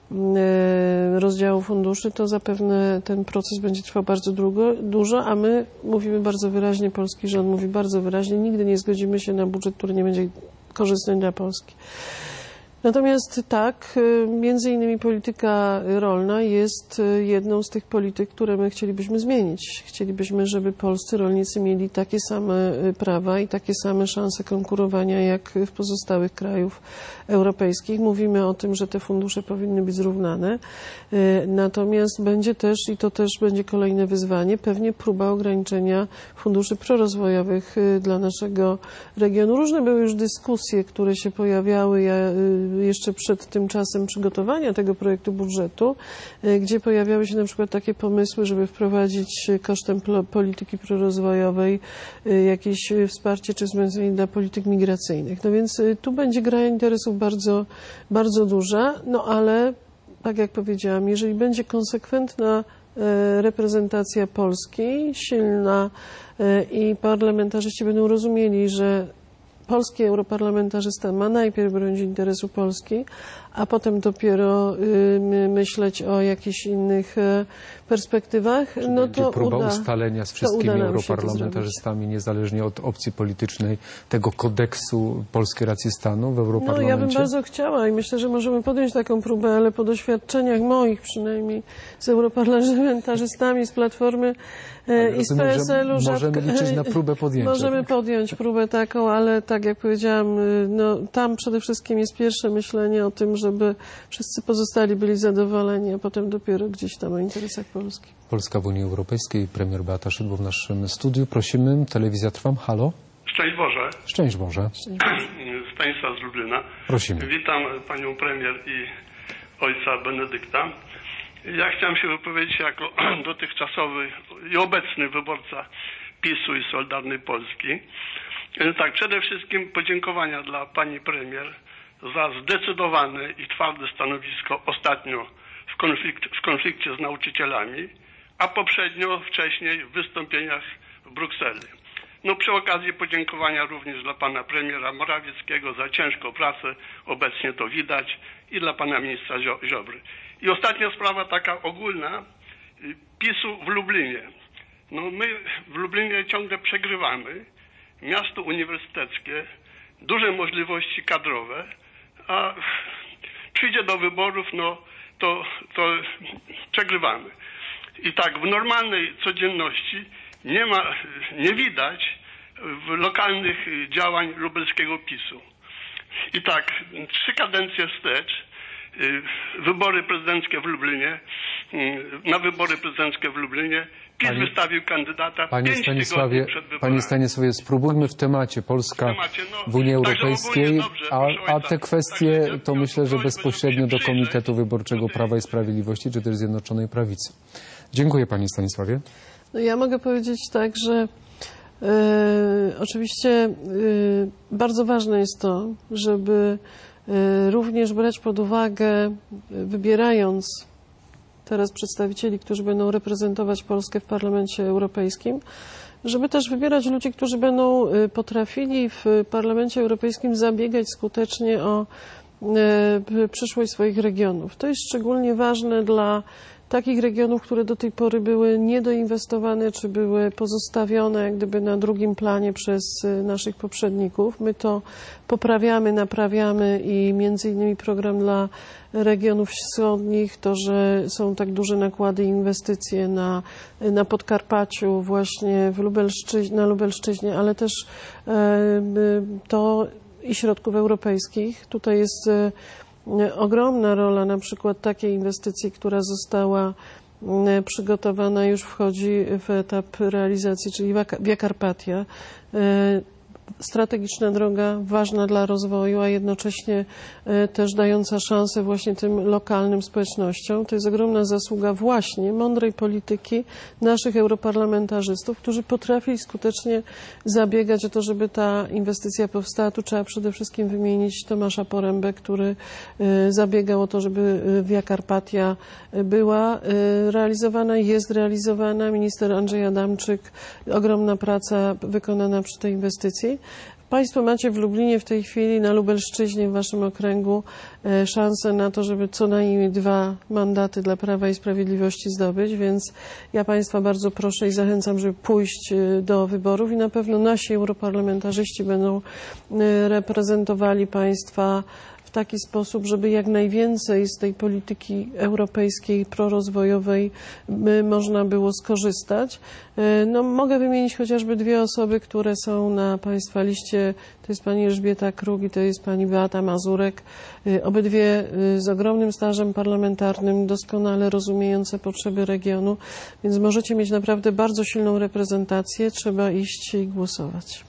rozdziału funduszy, to zapewne ten proces będzie trwał bardzo dużo, a my mówimy bardzo wyraźnie, polski rząd mówi bardzo wyraźnie, nigdy nie zgodzimy się na budżet, który nie będzie korzystny dla Polski. Natomiast tak, między innymi polityka rolna jest jedną z tych polityk, które my chcielibyśmy zmienić. Chcielibyśmy, żeby polscy rolnicy mieli takie same prawa i takie same szanse konkurowania jak w pozostałych krajów europejskich. Mówimy o tym, że te fundusze powinny być zrównane. Natomiast będzie też, i to też będzie kolejne wyzwanie, pewnie próba ograniczenia funduszy prorozwojowych dla naszego regionu. Różne były już dyskusje, które się pojawiały jeszcze przed tym czasem przygotowania tego projektu budżetu, gdzie pojawiały się na przykład takie pomysły, żeby wprowadzić kosztem polityki prorozwojowej jakieś wsparcie czy wzmocnienie dla polityk migracyjnych. No więc tu będzie gra interesów bardzo, bardzo duża, no ale tak jak powiedziałam, jeżeli będzie konsekwentna reprezentacja Polski, silna i parlamentarzyści będą rozumieli, że polski europarlamentarzysta ma najpierw bronić interesu Polski, a potem dopiero myśleć o jakichś innych perspektywach, Czy no będzie to próba ustalenia z wszystkimi europarlamentarzystami, niezależnie od opcji politycznej, tego kodeksu polskiej racji stanu w Europarlamencie? No ja bym bardzo chciała i myślę, że możemy podjąć taką próbę, ale po doświadczeniach moich przynajmniej z europarlamentarzystami z Platformy i z PSL-u możemy liczyć na próbę podjęcia. Możemy podjąć próbę taką, ale tak jak powiedziałam, no, tam przede wszystkim jest pierwsze myślenie o tym, żeby wszyscy pozostali byli zadowoleni, a potem dopiero gdzieś tam o interesach Polski. Polska w Unii Europejskiej, premier Beata Szydło w naszym studiu. Prosimy, telewizja Trwam, halo. Szczęść Boże. Szczęść Boże. Stanisław z Lublina. Prosimy. Witam panią premier i ojca Benedykta. Ja chciałem się wypowiedzieć jako dotychczasowy i obecny wyborca PiS-u i Solidarnej Polski. Tak, przede wszystkim podziękowania dla pani premier za zdecydowane i twarde stanowisko ostatnio w konflikcie z nauczycielami, a poprzednio, wcześniej w wystąpieniach w Brukseli. No przy okazji podziękowania również dla pana premiera Morawieckiego za ciężką pracę, obecnie to widać, i dla pana ministra Ziobry. I ostatnia sprawa taka ogólna, PiS-u w Lublinie. No my w Lublinie ciągle przegrywamy, miasto uniwersyteckie, duże możliwości kadrowe, a przyjdzie do wyborów, no to przegrywamy. I tak w normalnej codzienności nie widać lokalnych działań lubelskiego PiS-u. I tak 3 kadencje wstecz, wybory prezydenckie w Lublinie, na wybory prezydenckie w Lublinie PiS wystawił kandydata 5 tygodni przed wyborami. Panie Stanisławie, spróbujmy w temacie. Polska w Unii Europejskiej, a te kwestie to myślę, że bezpośrednio do Komitetu Wyborczego Prawa i Sprawiedliwości, czy też Zjednoczonej Prawicy. Dziękuję panie Stanisławie. No ja mogę powiedzieć tak, że oczywiście bardzo ważne jest to, żeby również brać pod uwagę, wybierając teraz przedstawicieli, którzy będą reprezentować Polskę w Parlamencie Europejskim, żeby też wybierać ludzi, którzy będą potrafili w Parlamencie Europejskim zabiegać skutecznie o przyszłość swoich regionów. To jest szczególnie ważne dla takich regionów, które do tej pory były niedoinwestowane, czy były pozostawione jak gdyby na drugim planie przez naszych poprzedników. My to poprawiamy, naprawiamy i między innymi program dla regionów wschodnich, to, że są tak duże nakłady i inwestycje na Podkarpaciu, właśnie na Lubelszczyźnie, ale też to i środków europejskich. Tutaj jest ogromna rola na przykład takiej inwestycji, która została przygotowana, już wchodzi w etap realizacji, czyli Via Carpatia. Strategiczna droga, ważna dla rozwoju, a jednocześnie też dająca szansę właśnie tym lokalnym społecznościom. To jest ogromna zasługa właśnie mądrej polityki naszych europarlamentarzystów, którzy potrafili skutecznie zabiegać o to, żeby ta inwestycja powstała. Tu trzeba przede wszystkim wymienić Tomasza Porębę, który zabiegał o to, żeby Via Carpatia była realizowana i jest realizowana. Minister Andrzej Adamczyk, ogromna praca wykonana przy tej inwestycji. Państwo macie w Lublinie w tej chwili, na Lubelszczyźnie, w waszym okręgu, szansę na to, żeby co najmniej 2 mandaty dla Prawa i Sprawiedliwości zdobyć, więc ja państwa bardzo proszę i zachęcam, żeby pójść do wyborów i na pewno nasi europarlamentarzyści będą reprezentowali państwa w taki sposób, żeby jak najwięcej z tej polityki europejskiej, prorozwojowej można było skorzystać. No, mogę wymienić chociażby 2 osoby, które są na państwa liście. To jest pani Elżbieta Kruk i to jest pani Beata Mazurek. Obydwie z ogromnym stażem parlamentarnym, doskonale rozumiejące potrzeby regionu, więc możecie mieć naprawdę bardzo silną reprezentację. Trzeba iść i głosować.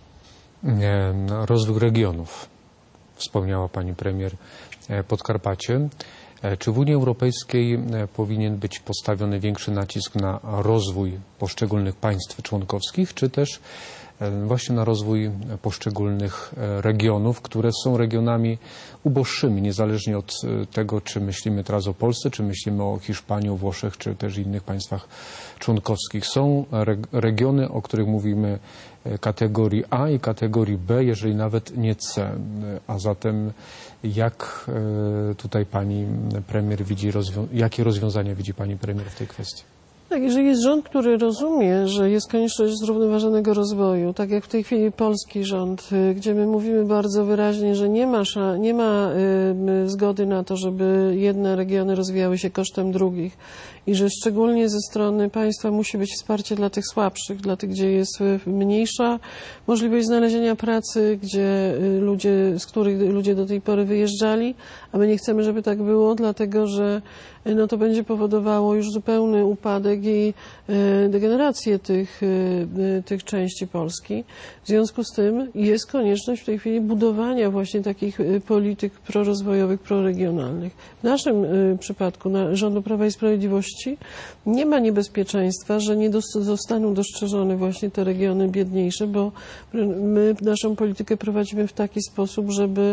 Rozwój regionów. Wspomniała pani premier Podkarpacie. Czy w Unii Europejskiej powinien być postawiony większy nacisk na rozwój poszczególnych państw członkowskich, czy też właśnie na rozwój poszczególnych regionów, które są regionami uboższymi, niezależnie od tego, czy myślimy teraz o Polsce, czy myślimy o Hiszpanii, o Włoszech, czy też innych państwach członkowskich. Są regiony, o których mówimy kategorii A i kategorii B, jeżeli nawet nie C. A zatem jak tutaj pani premier widzi, jakie rozwiązania widzi pani premier w tej kwestii? Tak, jeżeli jest rząd, który rozumie, że jest konieczność zrównoważonego rozwoju, tak jak w tej chwili polski rząd, gdzie my mówimy bardzo wyraźnie, że nie ma zgody na to, żeby jedne regiony rozwijały się kosztem drugich i że szczególnie ze strony państwa musi być wsparcie dla tych słabszych, dla tych, gdzie jest mniejsza możliwość znalezienia pracy, gdzie z których ludzie do tej pory wyjeżdżali, a my nie chcemy, żeby tak było, dlatego że no to będzie powodowało już zupełny upadek i degenerację tych części Polski. W związku z tym jest konieczność w tej chwili budowania właśnie takich polityk prorozwojowych, proregionalnych. W naszym przypadku rządu Prawa i Sprawiedliwości nie ma niebezpieczeństwa, że nie zostaną dostrzeżone właśnie te regiony biedniejsze, bo my naszą politykę prowadzimy w taki sposób,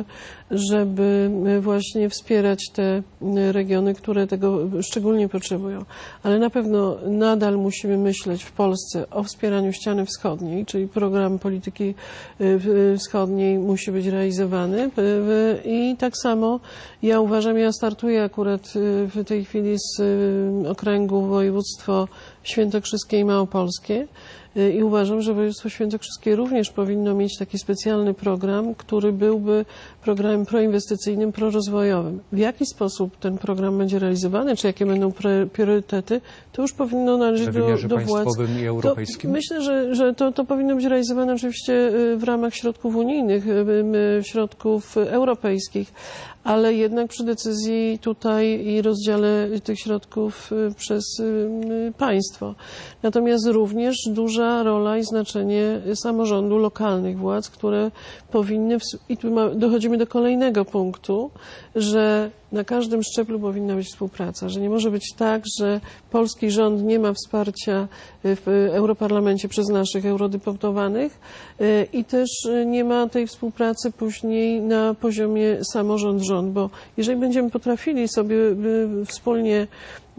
żeby właśnie wspierać te regiony, które tego szczególnie potrzebują. Ale na pewno nadal musimy myśleć w Polsce o wspieraniu ściany wschodniej, czyli program polityki wschodniej musi być realizowany. I tak samo ja uważam, ja startuję akurat w tej chwili z okręgu województwo świętokrzyskie i małopolskie i uważam, że województwo świętokrzyskie również powinno mieć taki specjalny program, który byłby programem proinwestycyjnym, prorozwojowym. W jaki sposób ten program będzie realizowany, czy jakie będą priorytety, to już powinno należeć do władz. państwowym i europejskim? Myślę, że to powinno być realizowane oczywiście w ramach środków unijnych, środków europejskich, ale jednak przy decyzji tutaj i rozdziale tych środków przez państwo. Natomiast również duża rola i znaczenie samorządu, lokalnych władz, które powinny, i tu dochodzimy do kolejnego punktu, że na każdym szczeblu powinna być współpraca, że nie może być tak, że polski rząd nie ma wsparcia w Europarlamencie przez naszych eurodeputowanych i też nie ma tej współpracy później na poziomie samorząd-rząd, bo jeżeli będziemy potrafili sobie wspólnie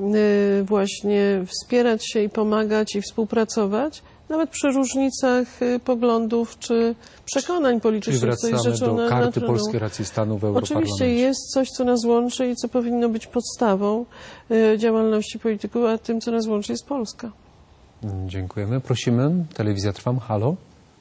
właśnie wspierać się i pomagać i współpracować, nawet przy różnicach poglądów czy przekonań politycznych. Czyli wracamy do karty polskiej racji stanu w Europarlamencie. Oczywiście jest coś, co nas łączy i co powinno być podstawą działalności polityków, a tym, co nas łączy, jest Polska. Dziękujemy. Prosimy. Telewizja Trwam. Halo.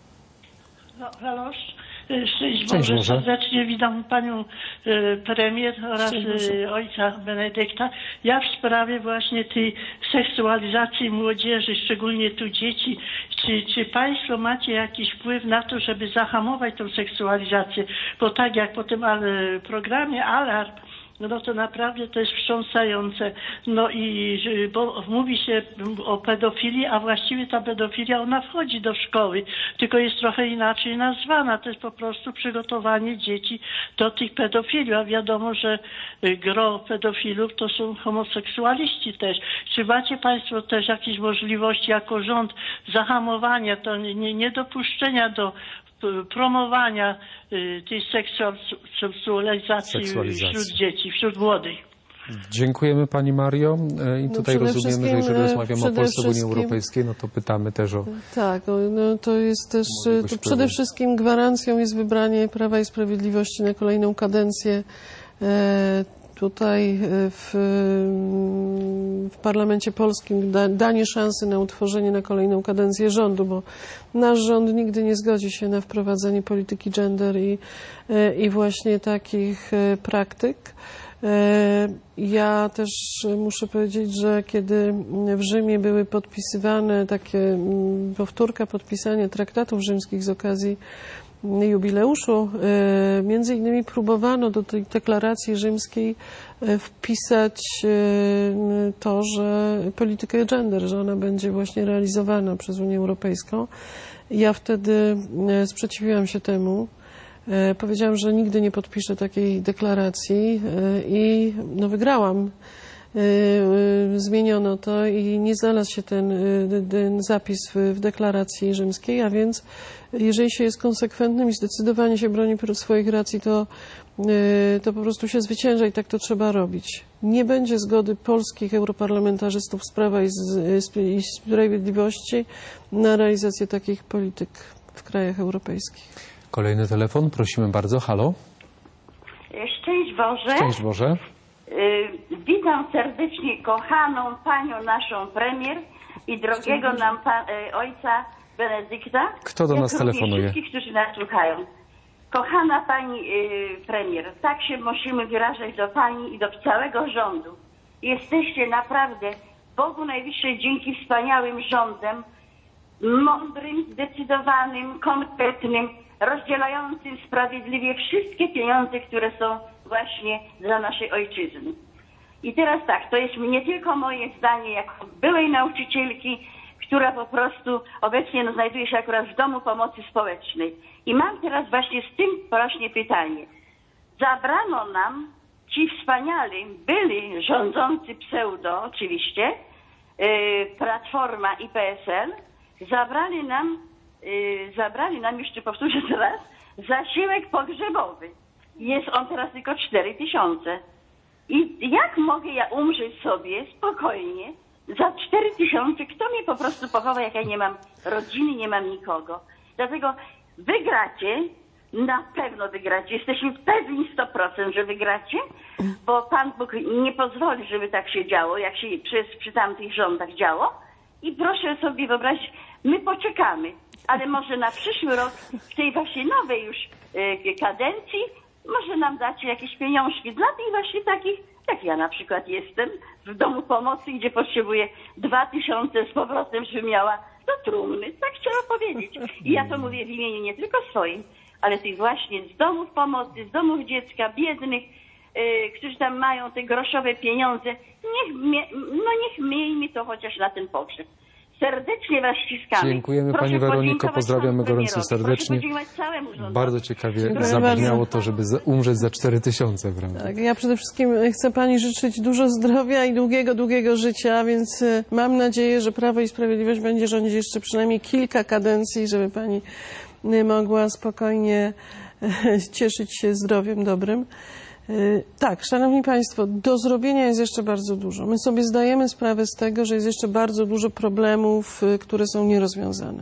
Halo. Szczęść Boże. Serdecznie witam panią premier oraz ojca Benedykta. Ja w sprawie właśnie tej seksualizacji młodzieży, szczególnie tu dzieci, czy państwo macie jakiś wpływ na to, żeby zahamować tą seksualizację? Bo tak jak po tym programie Alarm, no to naprawdę to jest wstrząsające. No i bo mówi się o pedofilii, a właściwie ta pedofilia, ona wchodzi do szkoły, tylko jest trochę inaczej nazwana. To jest po prostu przygotowanie dzieci do tych pedofilii, a wiadomo, że gro pedofilów to są homoseksualiści też. Czy macie państwo też jakieś możliwości jako rząd zahamowania, to niedopuszczenia do promowania tej seksualizacji wśród dzieci, wśród młodych? Dziękujemy pani Mario. I tutaj rozumiemy, że jeżeli rozmawiamy o Polsce w Unii Europejskiej, no to pytamy też o... Tak, no to jest też, to przede wszystkim gwarancją jest wybranie Prawa i Sprawiedliwości na kolejną kadencję tutaj w Parlamencie Polskim, danie szansy na utworzenie na kolejną kadencję rządu, bo nasz rząd nigdy nie zgodzi się na wprowadzenie polityki gender i właśnie takich praktyk. Ja też muszę powiedzieć, że kiedy w Rzymie były podpisywane takie powtórka podpisania traktatów rzymskich z okazji jubileuszu, między innymi próbowano do tej deklaracji rzymskiej wpisać to, że politykę gender, że ona będzie właśnie realizowana przez Unię Europejską. Ja wtedy sprzeciwiłam się temu. Powiedziałam, że nigdy nie podpiszę takiej deklaracji i no wygrałam. Zmieniono to i nie znalazł się ten zapis w deklaracji rzymskiej, a więc jeżeli się jest konsekwentnym i zdecydowanie się broni swoich racji, to po prostu się zwycięża i tak to trzeba robić. Nie będzie zgody polskich europarlamentarzystów z Prawa i Sprawiedliwości na realizację takich polityk w krajach europejskich. Kolejny telefon, prosimy bardzo. Halo. Szczęść Boże. Szczęść Boże. Witam serdecznie kochaną panią naszą premier i drogiego nam ojca Benedykta. Kto do nas telefonuje? Wszystkich, którzy nas słuchają. Kochana pani premier, tak się musimy wyrażać do pani i do całego rządu. Jesteście naprawdę Bogu Najwyższej dzięki wspaniałym rządem, mądrym, zdecydowanym, konkretnym, rozdzielającym sprawiedliwie wszystkie pieniądze, które są właśnie dla naszej ojczyzny. I teraz tak, to jest nie tylko moje zdanie jako byłej nauczycielki, która po prostu obecnie znajduje się akurat w Domu Pomocy Społecznej. I mam teraz właśnie z tym właśnie pytanie. Zabrano nam, ci wspaniali, byli rządzący pseudo oczywiście, Platforma i PSL, zabrali nam, jeszcze powtórzę teraz, zasiłek pogrzebowy. Jest on teraz tylko 4000. I jak mogę ja umrzeć sobie spokojnie za 4000? Kto mnie po prostu pochowa, jak ja nie mam rodziny, nie mam nikogo? Dlatego wygracie, na pewno wygracie. Jesteśmy pewni 100%, że wygracie, bo Pan Bóg nie pozwoli, żeby tak się działo, jak się przy tamtych rządach działo. I proszę sobie wyobrazić, my poczekamy, ale może na przyszły rok, w tej właśnie nowej już kadencji, może nam dacie jakieś pieniążki dla tych właśnie takich, jak ja na przykład jestem, w Domu Pomocy, gdzie potrzebuję 2000 z powrotem, żeby miała do trumny. Tak trzeba powiedzieć. I ja to mówię w imieniu nie tylko swoim, ale tych właśnie z domów pomocy, z domów dziecka, biednych, którzy tam mają te groszowe pieniądze. Niech miejmy to chociaż na ten pogrzeb. Serdecznie Was ściskamy. Dziękujemy Proszę Pani Weroniko, podziękować pozdrawiamy panu gorąco premierowi. serdecznie. Proszę podziękować całemu rządowi. Bardzo ciekawie Dziękuję zabrzmiało bardzo. to, żeby umrzeć za 4000, prawda? Tak, ja przede wszystkim chcę Pani życzyć dużo zdrowia i długiego życia, więc mam nadzieję, że Prawo i Sprawiedliwość będzie rządzić jeszcze przynajmniej kilka kadencji, żeby Pani mogła spokojnie cieszyć się zdrowiem dobrym. Tak, Szanowni Państwo, do zrobienia jest jeszcze bardzo dużo. My sobie zdajemy sprawę z tego, że jest jeszcze bardzo dużo problemów, które są nierozwiązane.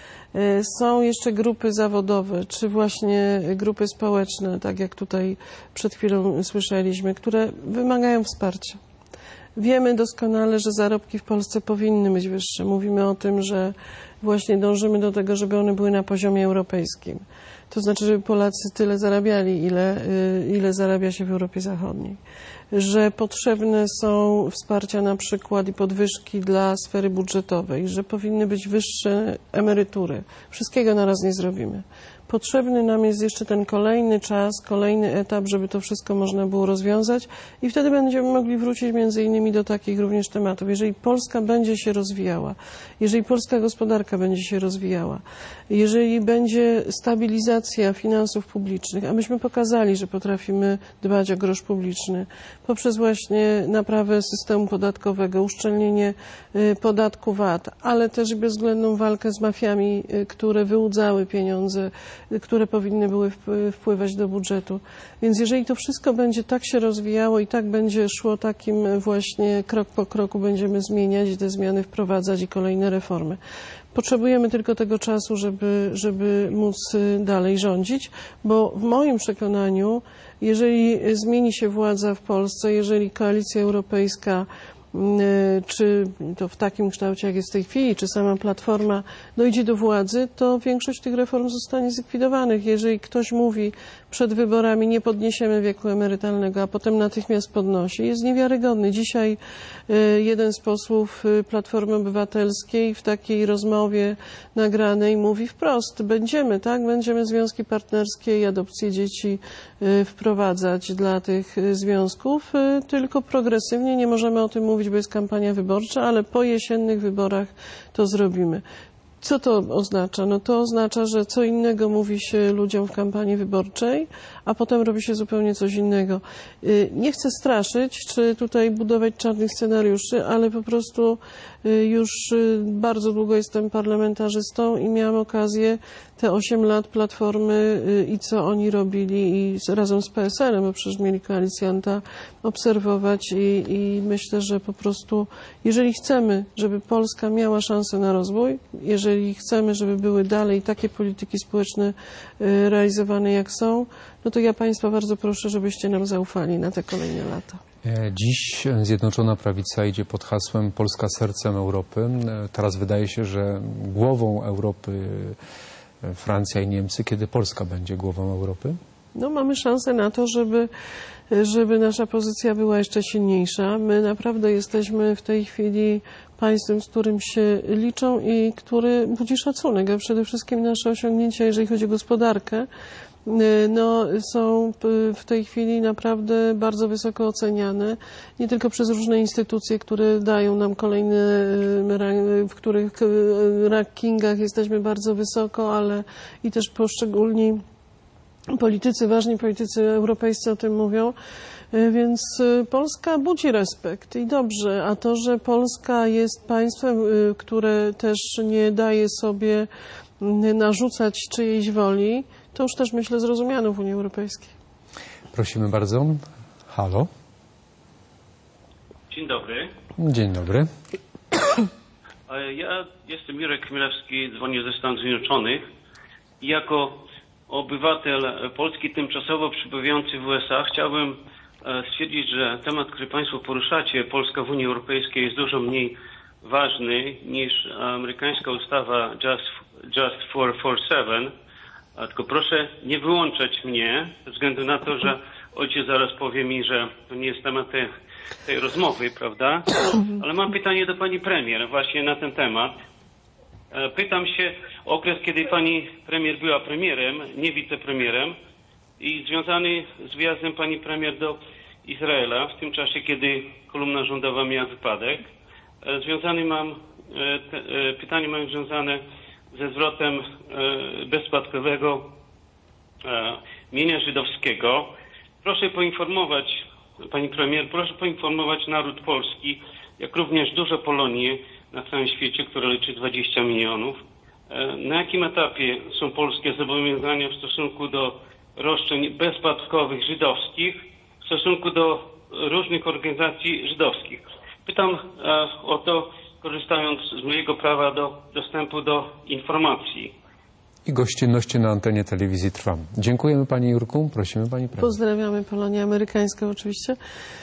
Są jeszcze grupy zawodowe, czy właśnie grupy społeczne, tak jak tutaj przed chwilą słyszeliśmy, które wymagają wsparcia. Wiemy doskonale, że zarobki w Polsce powinny być wyższe. Mówimy o tym, że właśnie dążymy do tego, żeby one były na poziomie europejskim. To znaczy, żeby Polacy tyle zarabiali, ile zarabia się w Europie Zachodniej. Że potrzebne są wsparcia na przykład i podwyżki dla sfery budżetowej, że powinny być wyższe emerytury. Wszystkiego naraz nie zrobimy. Potrzebny nam jest jeszcze ten kolejny czas, kolejny etap, żeby to wszystko można było rozwiązać i wtedy będziemy mogli wrócić między innymi do takich również tematów. Jeżeli Polska będzie się rozwijała, jeżeli polska gospodarka będzie się rozwijała, jeżeli będzie stabilizacja finansów publicznych, a myśmy pokazali, że potrafimy dbać o grosz publiczny poprzez właśnie naprawę systemu podatkowego, uszczelnienie podatku VAT, ale też bezwzględną walkę z mafiami, które wyłudzały pieniądze, które powinny były wpływać do budżetu. Więc jeżeli to wszystko będzie tak się rozwijało i tak będzie szło takim właśnie krok po kroku będziemy zmieniać i te zmiany wprowadzać i kolejne reformy. Potrzebujemy tylko tego czasu, żeby móc dalej rządzić, bo w moim przekonaniu, jeżeli zmieni się władza w Polsce, jeżeli Koalicja Europejska czy to w takim kształcie, jak jest w tej chwili, czy sama Platforma dojdzie do władzy, to większość tych reform zostanie zlikwidowanych. Jeżeli ktoś mówi przed wyborami nie podniesiemy wieku emerytalnego, a potem natychmiast podnosi, jest niewiarygodny. Dzisiaj jeden z posłów Platformy Obywatelskiej w takiej rozmowie nagranej mówi wprost, będziemy związki partnerskie i adopcję dzieci wprowadzać dla tych związków, tylko progresywnie, nie możemy o tym mówić, bo jest kampania wyborcza, ale po jesiennych wyborach to zrobimy. Co to oznacza? No to oznacza, że co innego mówi się ludziom w kampanii wyborczej, a potem robi się zupełnie coś innego. Nie chcę straszyć, czy tutaj budować czarnych scenariuszy, ale po prostu już bardzo długo jestem parlamentarzystą i miałam okazję te 8 lat Platformy i co oni robili i razem z PSL-em, bo przecież mieli koalicjanta, obserwować i myślę, że po prostu jeżeli chcemy, żeby Polska miała szansę na rozwój, jeżeli chcemy, żeby były dalej takie polityki społeczne realizowane jak są, no to ja Państwa bardzo proszę, żebyście nam zaufali na te kolejne lata. Dziś Zjednoczona Prawica idzie pod hasłem Polska sercem Europy. Teraz wydaje się, że głową Europy Francja i Niemcy, kiedy Polska będzie głową Europy? No, mamy szansę na to, żeby nasza pozycja była jeszcze silniejsza. My naprawdę jesteśmy w tej chwili państwem, z którym się liczą i który budzi szacunek, a przede wszystkim nasze osiągnięcia, jeżeli chodzi o gospodarkę, no, są w tej chwili naprawdę bardzo wysoko oceniane, nie tylko przez różne instytucje, które dają nam kolejne, w których rankingach jesteśmy bardzo wysoko, ale i też poszczególni politycy, ważni politycy europejscy o tym mówią. Więc Polska budzi respekt i dobrze, a to, że Polska jest państwem, które też nie daje sobie narzucać czyjejś woli, to już też, myślę, zrozumiano w Unii Europejskiej. Prosimy bardzo. Halo. Dzień dobry. Dzień dobry. Ja jestem Jurek Chmielewski, dzwonię ze Stanów Zjednoczonych. Jako obywatel Polski tymczasowo przebywający w USA chciałbym stwierdzić, że temat, który Państwo poruszacie, Polska w Unii Europejskiej, jest dużo mniej ważny niż amerykańska ustawa Just 447. Tylko proszę nie wyłączać mnie, ze względu na to, że ojciec zaraz powie mi, że to nie jest temat tej rozmowy, prawda? Ale mam pytanie do pani premier właśnie na ten temat. Pytam się o okres, kiedy pani premier była premierem, nie wicepremierem i związany z wyjazdem pani premier do Izraela, w tym czasie, kiedy kolumna rządowa miała wypadek. Pytanie mam związane ze zwrotem bezspadkowego mienia żydowskiego. Proszę poinformować, pani premier, proszę poinformować naród polski, jak również duże Polonie na całym świecie, które liczy 20 milionów. Na jakim etapie są polskie zobowiązania w stosunku do roszczeń bezspadkowych żydowskich, w stosunku do różnych organizacji żydowskich? Pytam o to, korzystając z mojego prawa do dostępu do informacji. I gościnności na antenie telewizji Trwam. Dziękujemy Pani Jurku, prosimy Pani premier. Pozdrawiamy Polonię amerykańską oczywiście.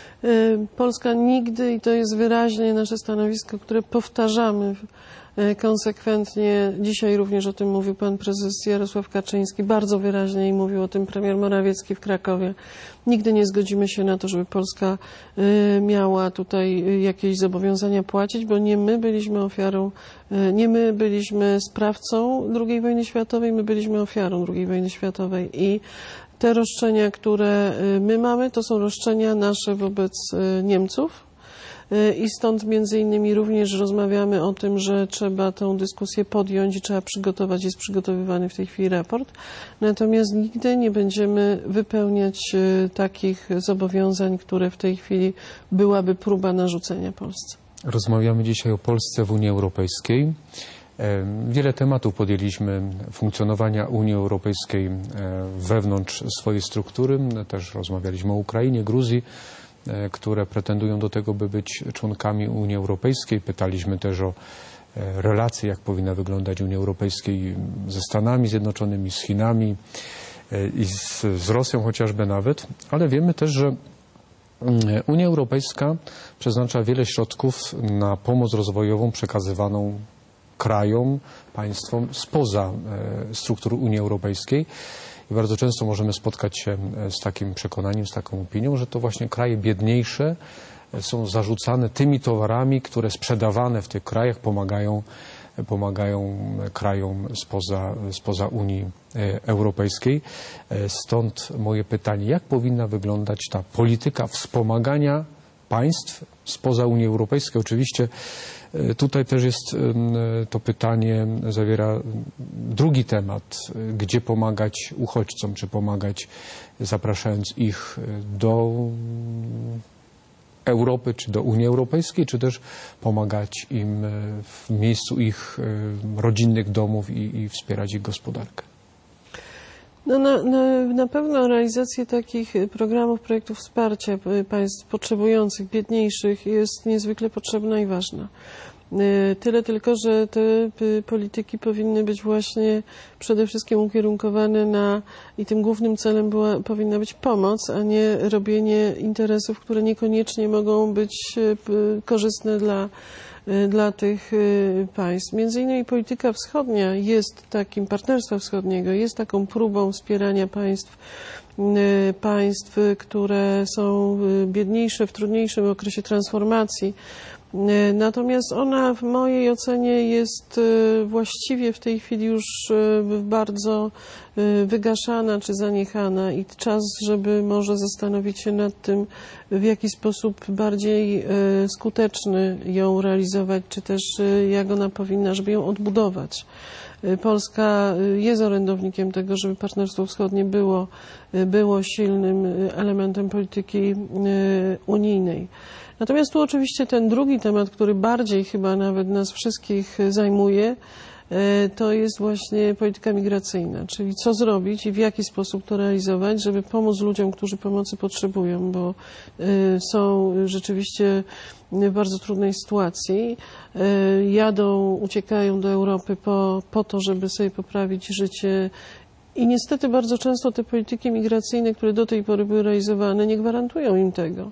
Polska nigdy, i to jest wyraźnie nasze stanowisko, które powtarzamy konsekwentnie, dzisiaj również o tym mówił pan prezes Jarosław Kaczyński, bardzo wyraźnie i mówił o tym premier Morawiecki w Krakowie. Nigdy nie zgodzimy się na to, żeby Polska miała tutaj jakieś zobowiązania płacić, bo nie my byliśmy ofiarą, nie my byliśmy sprawcą II wojny światowej, my byliśmy ofiarą II wojny światowej i te roszczenia, które my mamy, to są roszczenia nasze wobec Niemców i stąd między innymi również rozmawiamy o tym, że trzeba tę dyskusję podjąć i trzeba przygotować, jest przygotowywany w tej chwili raport. Natomiast nigdy nie będziemy wypełniać takich zobowiązań, które w tej chwili byłaby próba narzucenia Polsce. Rozmawiamy dzisiaj o Polsce w Unii Europejskiej. Wiele tematów podjęliśmy funkcjonowania Unii Europejskiej wewnątrz swojej struktury. Też rozmawialiśmy o Ukrainie, Gruzji, które pretendują do tego, by być członkami Unii Europejskiej. Pytaliśmy też o relacje, jak powinna wyglądać Unia Europejska ze Stanami Zjednoczonymi, z Chinami i z Rosją chociażby nawet. Ale wiemy też, że Unia Europejska przeznacza wiele środków na pomoc rozwojową przekazywaną krajom, państwom spoza struktur Unii Europejskiej. I bardzo często możemy spotkać się z takim przekonaniem, z taką opinią, że to właśnie kraje biedniejsze są zarzucane tymi towarami, które sprzedawane w tych krajach pomagają krajom spoza Unii Europejskiej. Stąd moje pytanie, jak powinna wyglądać ta polityka wspomagania państw spoza Unii Europejskiej? Oczywiście tutaj też jest to pytanie, zawiera drugi temat, gdzie pomagać uchodźcom, czy pomagać zapraszając ich do Europy, czy do Unii Europejskiej, czy też pomagać im w miejscu ich rodzinnych domów i wspierać ich gospodarkę. No, na pewno realizacja takich programów, projektów wsparcia państw potrzebujących, biedniejszych jest niezwykle potrzebna i ważna. Tyle tylko, że te polityki powinny być właśnie przede wszystkim ukierunkowane i tym głównym celem powinna być pomoc, a nie robienie interesów, które niekoniecznie mogą być korzystne dla tych państw. Między innymi polityka wschodnia jest takim, partnerstwa wschodniego jest taką próbą wspierania państw, które są biedniejsze, w trudniejszym okresie transformacji. Natomiast ona w mojej ocenie jest właściwie w tej chwili już bardzo wygaszana czy zaniechana i czas, żeby może zastanowić się nad tym, w jaki sposób bardziej skuteczny ją realizować, czy też jak ona powinna, żeby ją odbudować. Polska jest orędownikiem tego, żeby Partnerstwo Wschodnie było silnym elementem polityki unijnej. Natomiast tu oczywiście ten drugi temat, który bardziej chyba nawet nas wszystkich zajmuje, to jest właśnie polityka migracyjna, czyli co zrobić i w jaki sposób to realizować, żeby pomóc ludziom, którzy pomocy potrzebują, bo są rzeczywiście w bardzo trudnej sytuacji. Uciekają do Europy po to, żeby sobie poprawić życie. I niestety bardzo często te polityki migracyjne, które do tej pory były realizowane, nie gwarantują im tego.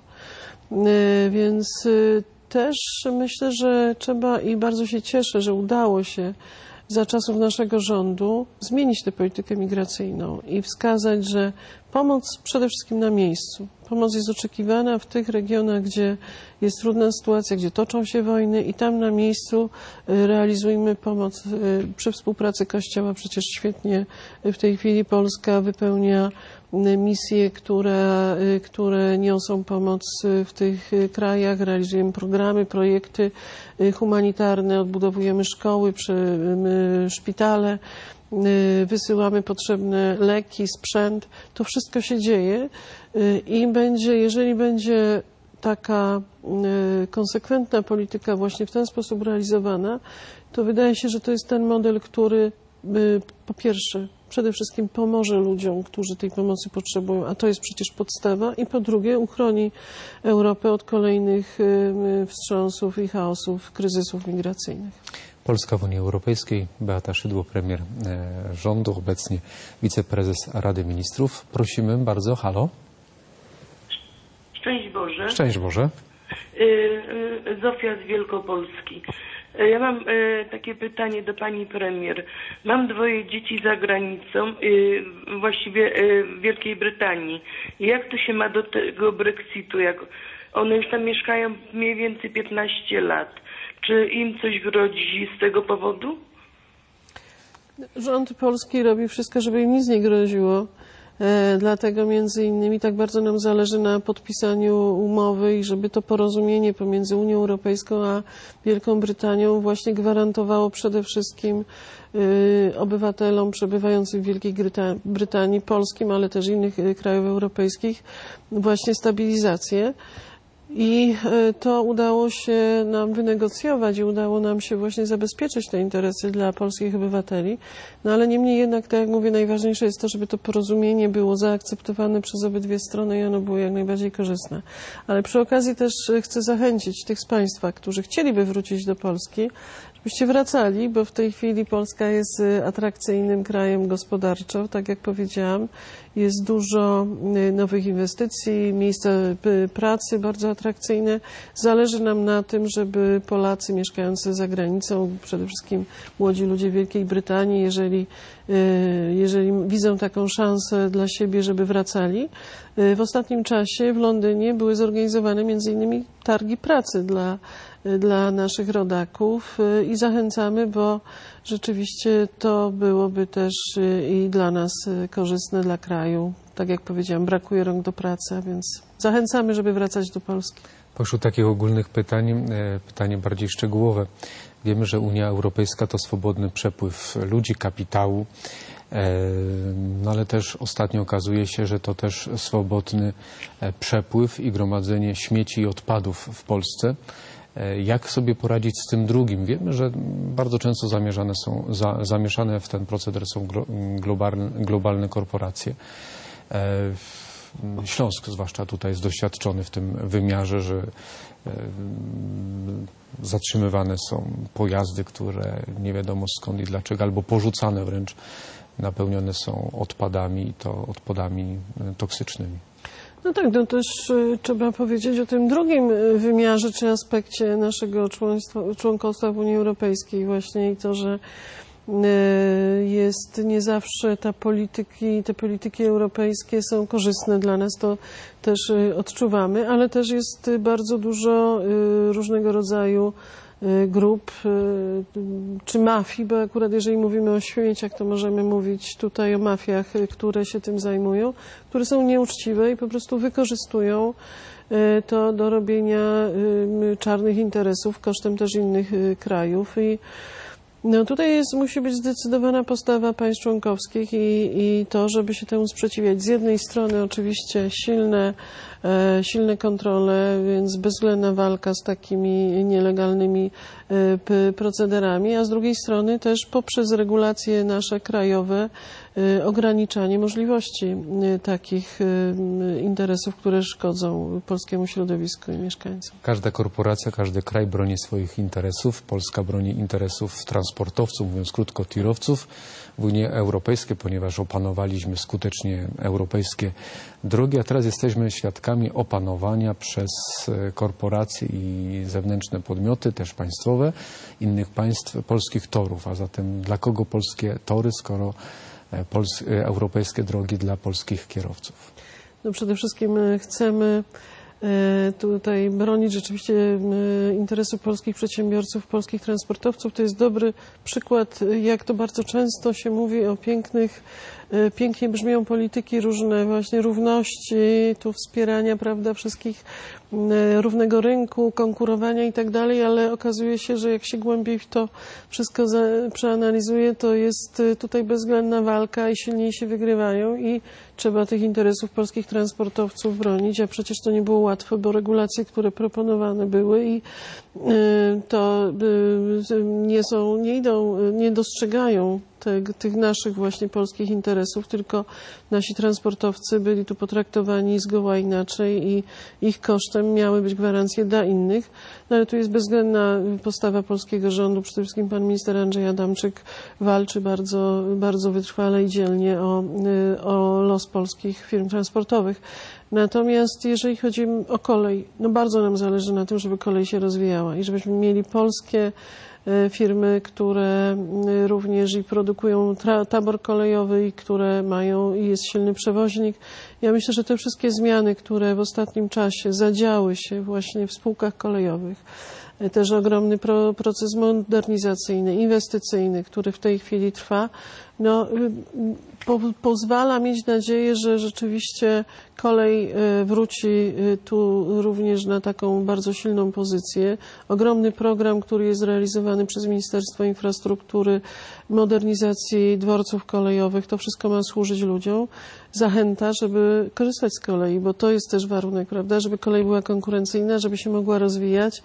Więc też myślę, że trzeba i bardzo się cieszę, że udało się za czasów naszego rządu zmienić tę politykę migracyjną i wskazać, że pomoc przede wszystkim na miejscu. Pomoc jest oczekiwana w tych regionach, gdzie jest trudna sytuacja, gdzie toczą się wojny i tam na miejscu realizujmy pomoc przy współpracy Kościoła. Przecież świetnie w tej chwili Polska wypełnia misje, które niosą pomoc w tych krajach. Realizujemy programy, projekty humanitarne, odbudowujemy szkoły, szpitale, wysyłamy potrzebne leki, sprzęt. To wszystko się dzieje i jeżeli będzie taka konsekwentna polityka właśnie w ten sposób realizowana, to wydaje się, że to jest ten model, który po pierwsze przede wszystkim pomoże ludziom, którzy tej pomocy potrzebują, a to jest przecież podstawa, i po drugie uchroni Europę od kolejnych wstrząsów i chaosów, kryzysów migracyjnych. Polska w Unii Europejskiej, Beata Szydło, premier rządu, obecnie wiceprezes Rady Ministrów. Prosimy bardzo, halo. Szczęść Boże. Szczęść Boże. Zofia z Wielkopolski. Ja mam takie pytanie do pani premier. Mam 2 dzieci za granicą, właściwie w Wielkiej Brytanii. Jak to się ma do tego Brexitu? Jak one już tam mieszkają mniej więcej 15 lat. Czy im coś grozi z tego powodu? Rząd polski robi wszystko, żeby im nic nie groziło. Dlatego między innymi tak bardzo nam zależy na podpisaniu umowy i żeby to porozumienie pomiędzy Unią Europejską a Wielką Brytanią właśnie gwarantowało przede wszystkim obywatelom przebywającym w Wielkiej Brytanii, polskim, ale też innych krajów europejskich właśnie stabilizację. I to udało się nam wynegocjować i udało nam się właśnie zabezpieczyć te interesy dla polskich obywateli. No ale niemniej jednak, tak jak mówię, najważniejsze jest to, żeby to porozumienie było zaakceptowane przez obydwie strony i ono było jak najbardziej korzystne. Ale przy okazji też chcę zachęcić tych z Państwa, którzy chcieliby wrócić do Polski, żebyście wracali, bo w tej chwili Polska jest atrakcyjnym krajem gospodarczo, tak jak powiedziałam. Jest dużo nowych inwestycji, miejsca pracy bardzo atrakcyjne. Zależy nam na tym, żeby Polacy mieszkający za granicą, przede wszystkim młodzi ludzie w Wielkiej Brytanii, jeżeli widzą taką szansę dla siebie, żeby wracali. W ostatnim czasie w Londynie były zorganizowane m.in. targi pracy dla naszych rodaków i zachęcamy, bo rzeczywiście to byłoby też i dla nas korzystne, dla kraju. Tak jak powiedziałam, brakuje rąk do pracy, a więc zachęcamy, żeby wracać do Polski. Pośród takich ogólnych pytań, pytanie bardziej szczegółowe. Wiemy, że Unia Europejska to swobodny przepływ ludzi, kapitału, no ale też ostatnio okazuje się, że to też swobodny przepływ i gromadzenie śmieci i odpadów w Polsce. Jak sobie poradzić z tym drugim? Wiemy, że bardzo często zamieszane w ten proceder są globalne korporacje. Śląsk zwłaszcza tutaj jest doświadczony w tym wymiarze, że zatrzymywane są pojazdy, które nie wiadomo skąd i dlaczego, albo porzucane wręcz, napełnione są odpadami, i to odpadami toksycznymi. No tak, no też trzeba powiedzieć o tym drugim wymiarze czy aspekcie naszego członkostwa w Unii Europejskiej właśnie i to, że jest nie zawsze te polityki europejskie są korzystne dla nas, to też odczuwamy, ale też jest bardzo dużo różnego rodzaju grup czy mafii, bo akurat jeżeli mówimy o śmieciach, to możemy mówić tutaj o mafiach, które się tym zajmują, które są nieuczciwe i po prostu wykorzystują to do robienia czarnych interesów kosztem też innych krajów. I no tutaj musi być zdecydowana postawa państw członkowskich i to, żeby się temu sprzeciwiać. Z jednej strony oczywiście silne kontrole, więc bezwzględna walka z takimi nielegalnymi procederami, a z drugiej strony też poprzez regulacje nasze krajowe ograniczanie możliwości takich interesów, które szkodzą polskiemu środowisku i mieszkańcom. Każda korporacja, każdy kraj broni swoich interesów. Polska broni interesów transportowców, mówiąc krótko, tirowców w Unii Europejskiej, ponieważ opanowaliśmy skutecznie europejskie drogi, a teraz jesteśmy świadkami opanowania przez korporacje i zewnętrzne podmioty, też państwowe, innych państw, polskich torów. A zatem dla kogo polskie tory, skoro europejskie drogi dla polskich kierowców? No przede wszystkim chcemy tutaj bronić rzeczywiście interesów polskich przedsiębiorców, polskich transportowców. To jest dobry przykład, jak to bardzo często się mówi o pięknie brzmią polityki różne, właśnie równości, tu wspierania, prawda, wszystkich, równego rynku, konkurowania i tak dalej, ale okazuje się, że jak się głębiej w to wszystko przeanalizuje, to jest tutaj bezwzględna walka i silniejsi wygrywają i trzeba tych interesów polskich transportowców bronić, a przecież to nie było łatwe, bo regulacje, które proponowane były i to nie dostrzegają tych naszych właśnie polskich interesów, tylko nasi transportowcy byli tu potraktowani zgoła inaczej i ich kosztem miały być gwarancje dla innych. No ale tu jest bezwzględna postawa polskiego rządu. Przede wszystkim pan minister Andrzej Adamczyk walczy bardzo, bardzo wytrwale i dzielnie o los polskich firm transportowych. Natomiast jeżeli chodzi o kolej, no bardzo nam zależy na tym, żeby kolej się rozwijała i żebyśmy mieli polskie firmy, które również i produkują tabor kolejowy i które mają i jest silny przewoźnik. Ja myślę, że te wszystkie zmiany, które w ostatnim czasie zadziały się właśnie w spółkach kolejowych, też ogromny proces modernizacyjny, inwestycyjny, który w tej chwili trwa, no, pozwala mieć nadzieję, że rzeczywiście kolej wróci tu również na taką bardzo silną pozycję. Ogromny program, który jest realizowany przez Ministerstwo Infrastruktury, modernizacji dworców kolejowych, to wszystko ma służyć ludziom. Zachęta, żeby korzystać z kolei, bo to jest też warunek, prawda, żeby kolej była konkurencyjna, żeby się mogła rozwijać,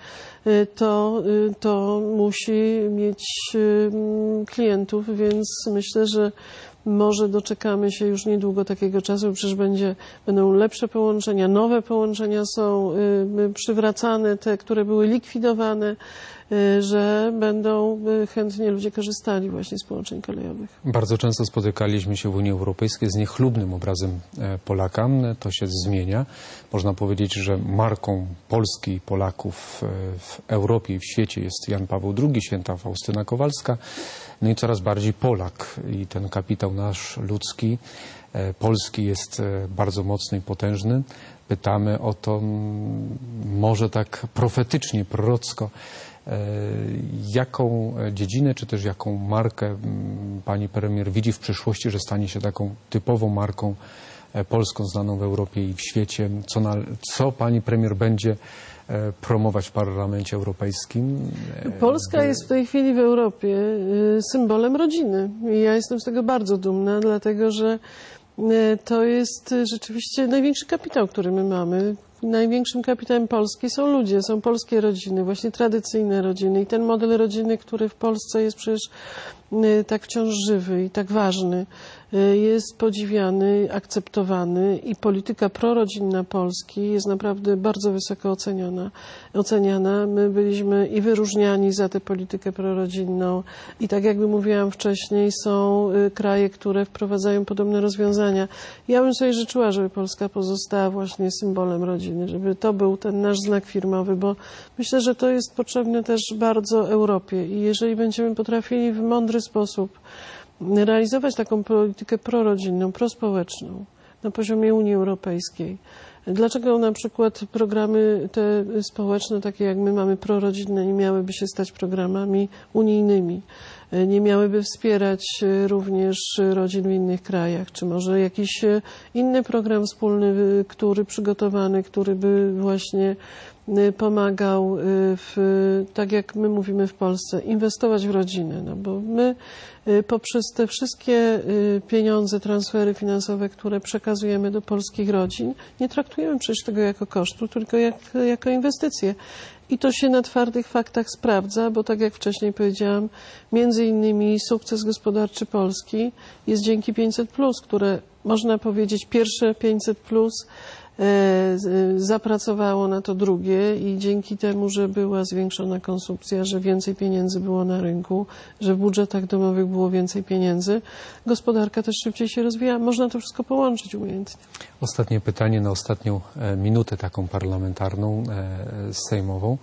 to musi mieć klientów, więc myślę, że może doczekamy się już niedługo takiego czasu, przecież będą lepsze połączenia, nowe połączenia są przywracane, te, które były likwidowane, że będą chętnie ludzie korzystali właśnie z połączeń kolejowych. Bardzo często spotykaliśmy się w Unii Europejskiej z niechlubnym obrazem Polaka. To się zmienia. Można powiedzieć, że marką Polski i Polaków w Europie i w świecie jest Jan Paweł II, święta Faustyna Kowalska. No i coraz bardziej Polak i ten kapitał nasz ludzki, polski jest bardzo mocny i potężny. Pytamy o to może tak profetycznie, prorocko, jaką dziedzinę, czy też jaką markę pani premier widzi w przyszłości, że stanie się taką typową marką polską, znaną w Europie i w świecie? Co pani premier będzie promować w Parlamencie Europejskim? Polska jest w tej chwili w Europie symbolem rodziny i ja jestem z tego bardzo dumna, dlatego że to jest rzeczywiście największy kapitał, który my mamy. największym kapitałem Polski są ludzie, są polskie rodziny, właśnie tradycyjne rodziny i ten model rodziny, który w Polsce jest przecież tak wciąż żywy i tak ważny, jest podziwiany, akceptowany i polityka prorodzinna Polski jest naprawdę bardzo wysoko oceniana. My byliśmy i wyróżniani za tę politykę prorodzinną i tak jakby mówiłam wcześniej, są kraje, które wprowadzają podobne rozwiązania. Ja bym sobie życzyła, żeby Polska pozostała właśnie symbolem rodziny, żeby to był ten nasz znak firmowy, bo myślę, że to jest potrzebne też bardzo Europie i jeżeli będziemy potrafili w mądry sposób realizować taką politykę prorodzinną, prospołeczną na poziomie Unii Europejskiej. Dlaczego na przykład programy te społeczne, takie jak my mamy prorodzinne, nie miałyby się stać programami unijnymi? Nie miałyby wspierać również rodzin w innych krajach? Czy może jakiś inny program wspólny, przygotowany, który by właśnie pomagał, tak jak my mówimy w Polsce, inwestować w rodzinę, no bo my poprzez te wszystkie pieniądze, transfery finansowe, które przekazujemy do polskich rodzin, nie traktujemy przecież tego jako kosztu, tylko jako inwestycje. I to się na twardych faktach sprawdza, bo tak jak wcześniej powiedziałam, między innymi sukces gospodarczy Polski jest dzięki 500+, które można powiedzieć pierwsze 500+, zapracowało na to drugie i dzięki temu, że była zwiększona konsumpcja, że więcej pieniędzy było na rynku, że w budżetach domowych było więcej pieniędzy, gospodarka też szybciej się rozwija. Można to wszystko połączyć umiejętnie. Ostatnie pytanie na ostatnią minutę taką parlamentarną, sejmową.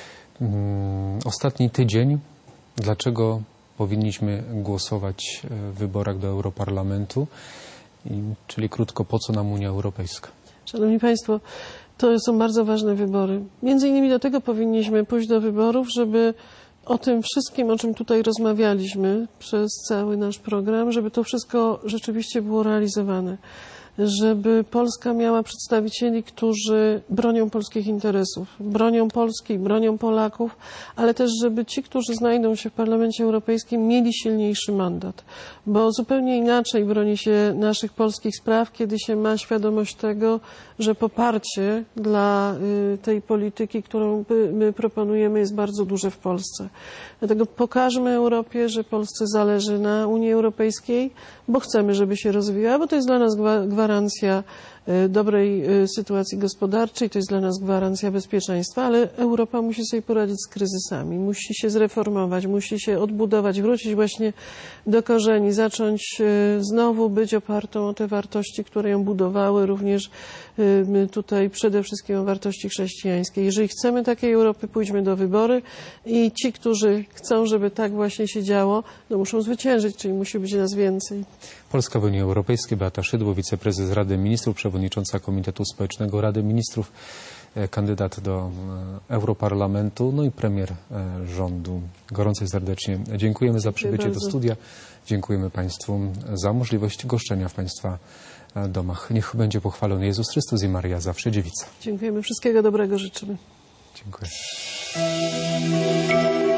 Ostatni tydzień. Dlaczego powinniśmy głosować w wyborach do Europarlamentu? Czyli krótko, po co nam Unia Europejska? Szanowni Państwo, to są bardzo ważne wybory. Między innymi do tego powinniśmy pójść do wyborów, żeby o tym wszystkim, o czym tutaj rozmawialiśmy przez cały nasz program, żeby to wszystko rzeczywiście było realizowane. Żeby Polska miała przedstawicieli, którzy bronią polskich interesów, bronią Polski, bronią Polaków, ale też żeby ci, którzy znajdą się w Parlamencie Europejskim, mieli silniejszy mandat. Bo zupełnie inaczej broni się naszych polskich spraw, kiedy się ma świadomość tego, że poparcie dla tej polityki, którą my proponujemy, jest bardzo duże w Polsce. Dlatego pokażmy Europie, że Polsce zależy na Unii Europejskiej, bo chcemy, żeby się rozwijała, bo to jest dla nas gwarancja dobrej sytuacji gospodarczej, to jest dla nas gwarancja bezpieczeństwa, ale Europa musi sobie poradzić z kryzysami, musi się zreformować, musi się odbudować, wrócić właśnie do korzeni, zacząć znowu być opartą o te wartości, które ją budowały, również tutaj przede wszystkim o wartości chrześcijańskie. Jeżeli chcemy takiej Europy, pójdźmy do wybory i ci, którzy chcą, żeby tak właśnie się działo, no muszą zwyciężyć, czyli musi być nas więcej. Polska w Unii Europejskiej, Beata Szydło, wiceprezes Rady Ministrów, przewodnicząca Komitetu Społecznego Rady Ministrów, kandydat do Europarlamentu, no i premier rządu. Gorąco i serdecznie dziękujemy za przybycie do studia. Dziękujemy Państwu za możliwość goszczenia w Państwa domach. Niech będzie pochwalony Jezus Chrystus i Maria zawsze Dziewica. Dziękujemy. Wszystkiego dobrego życzymy. Dziękuję.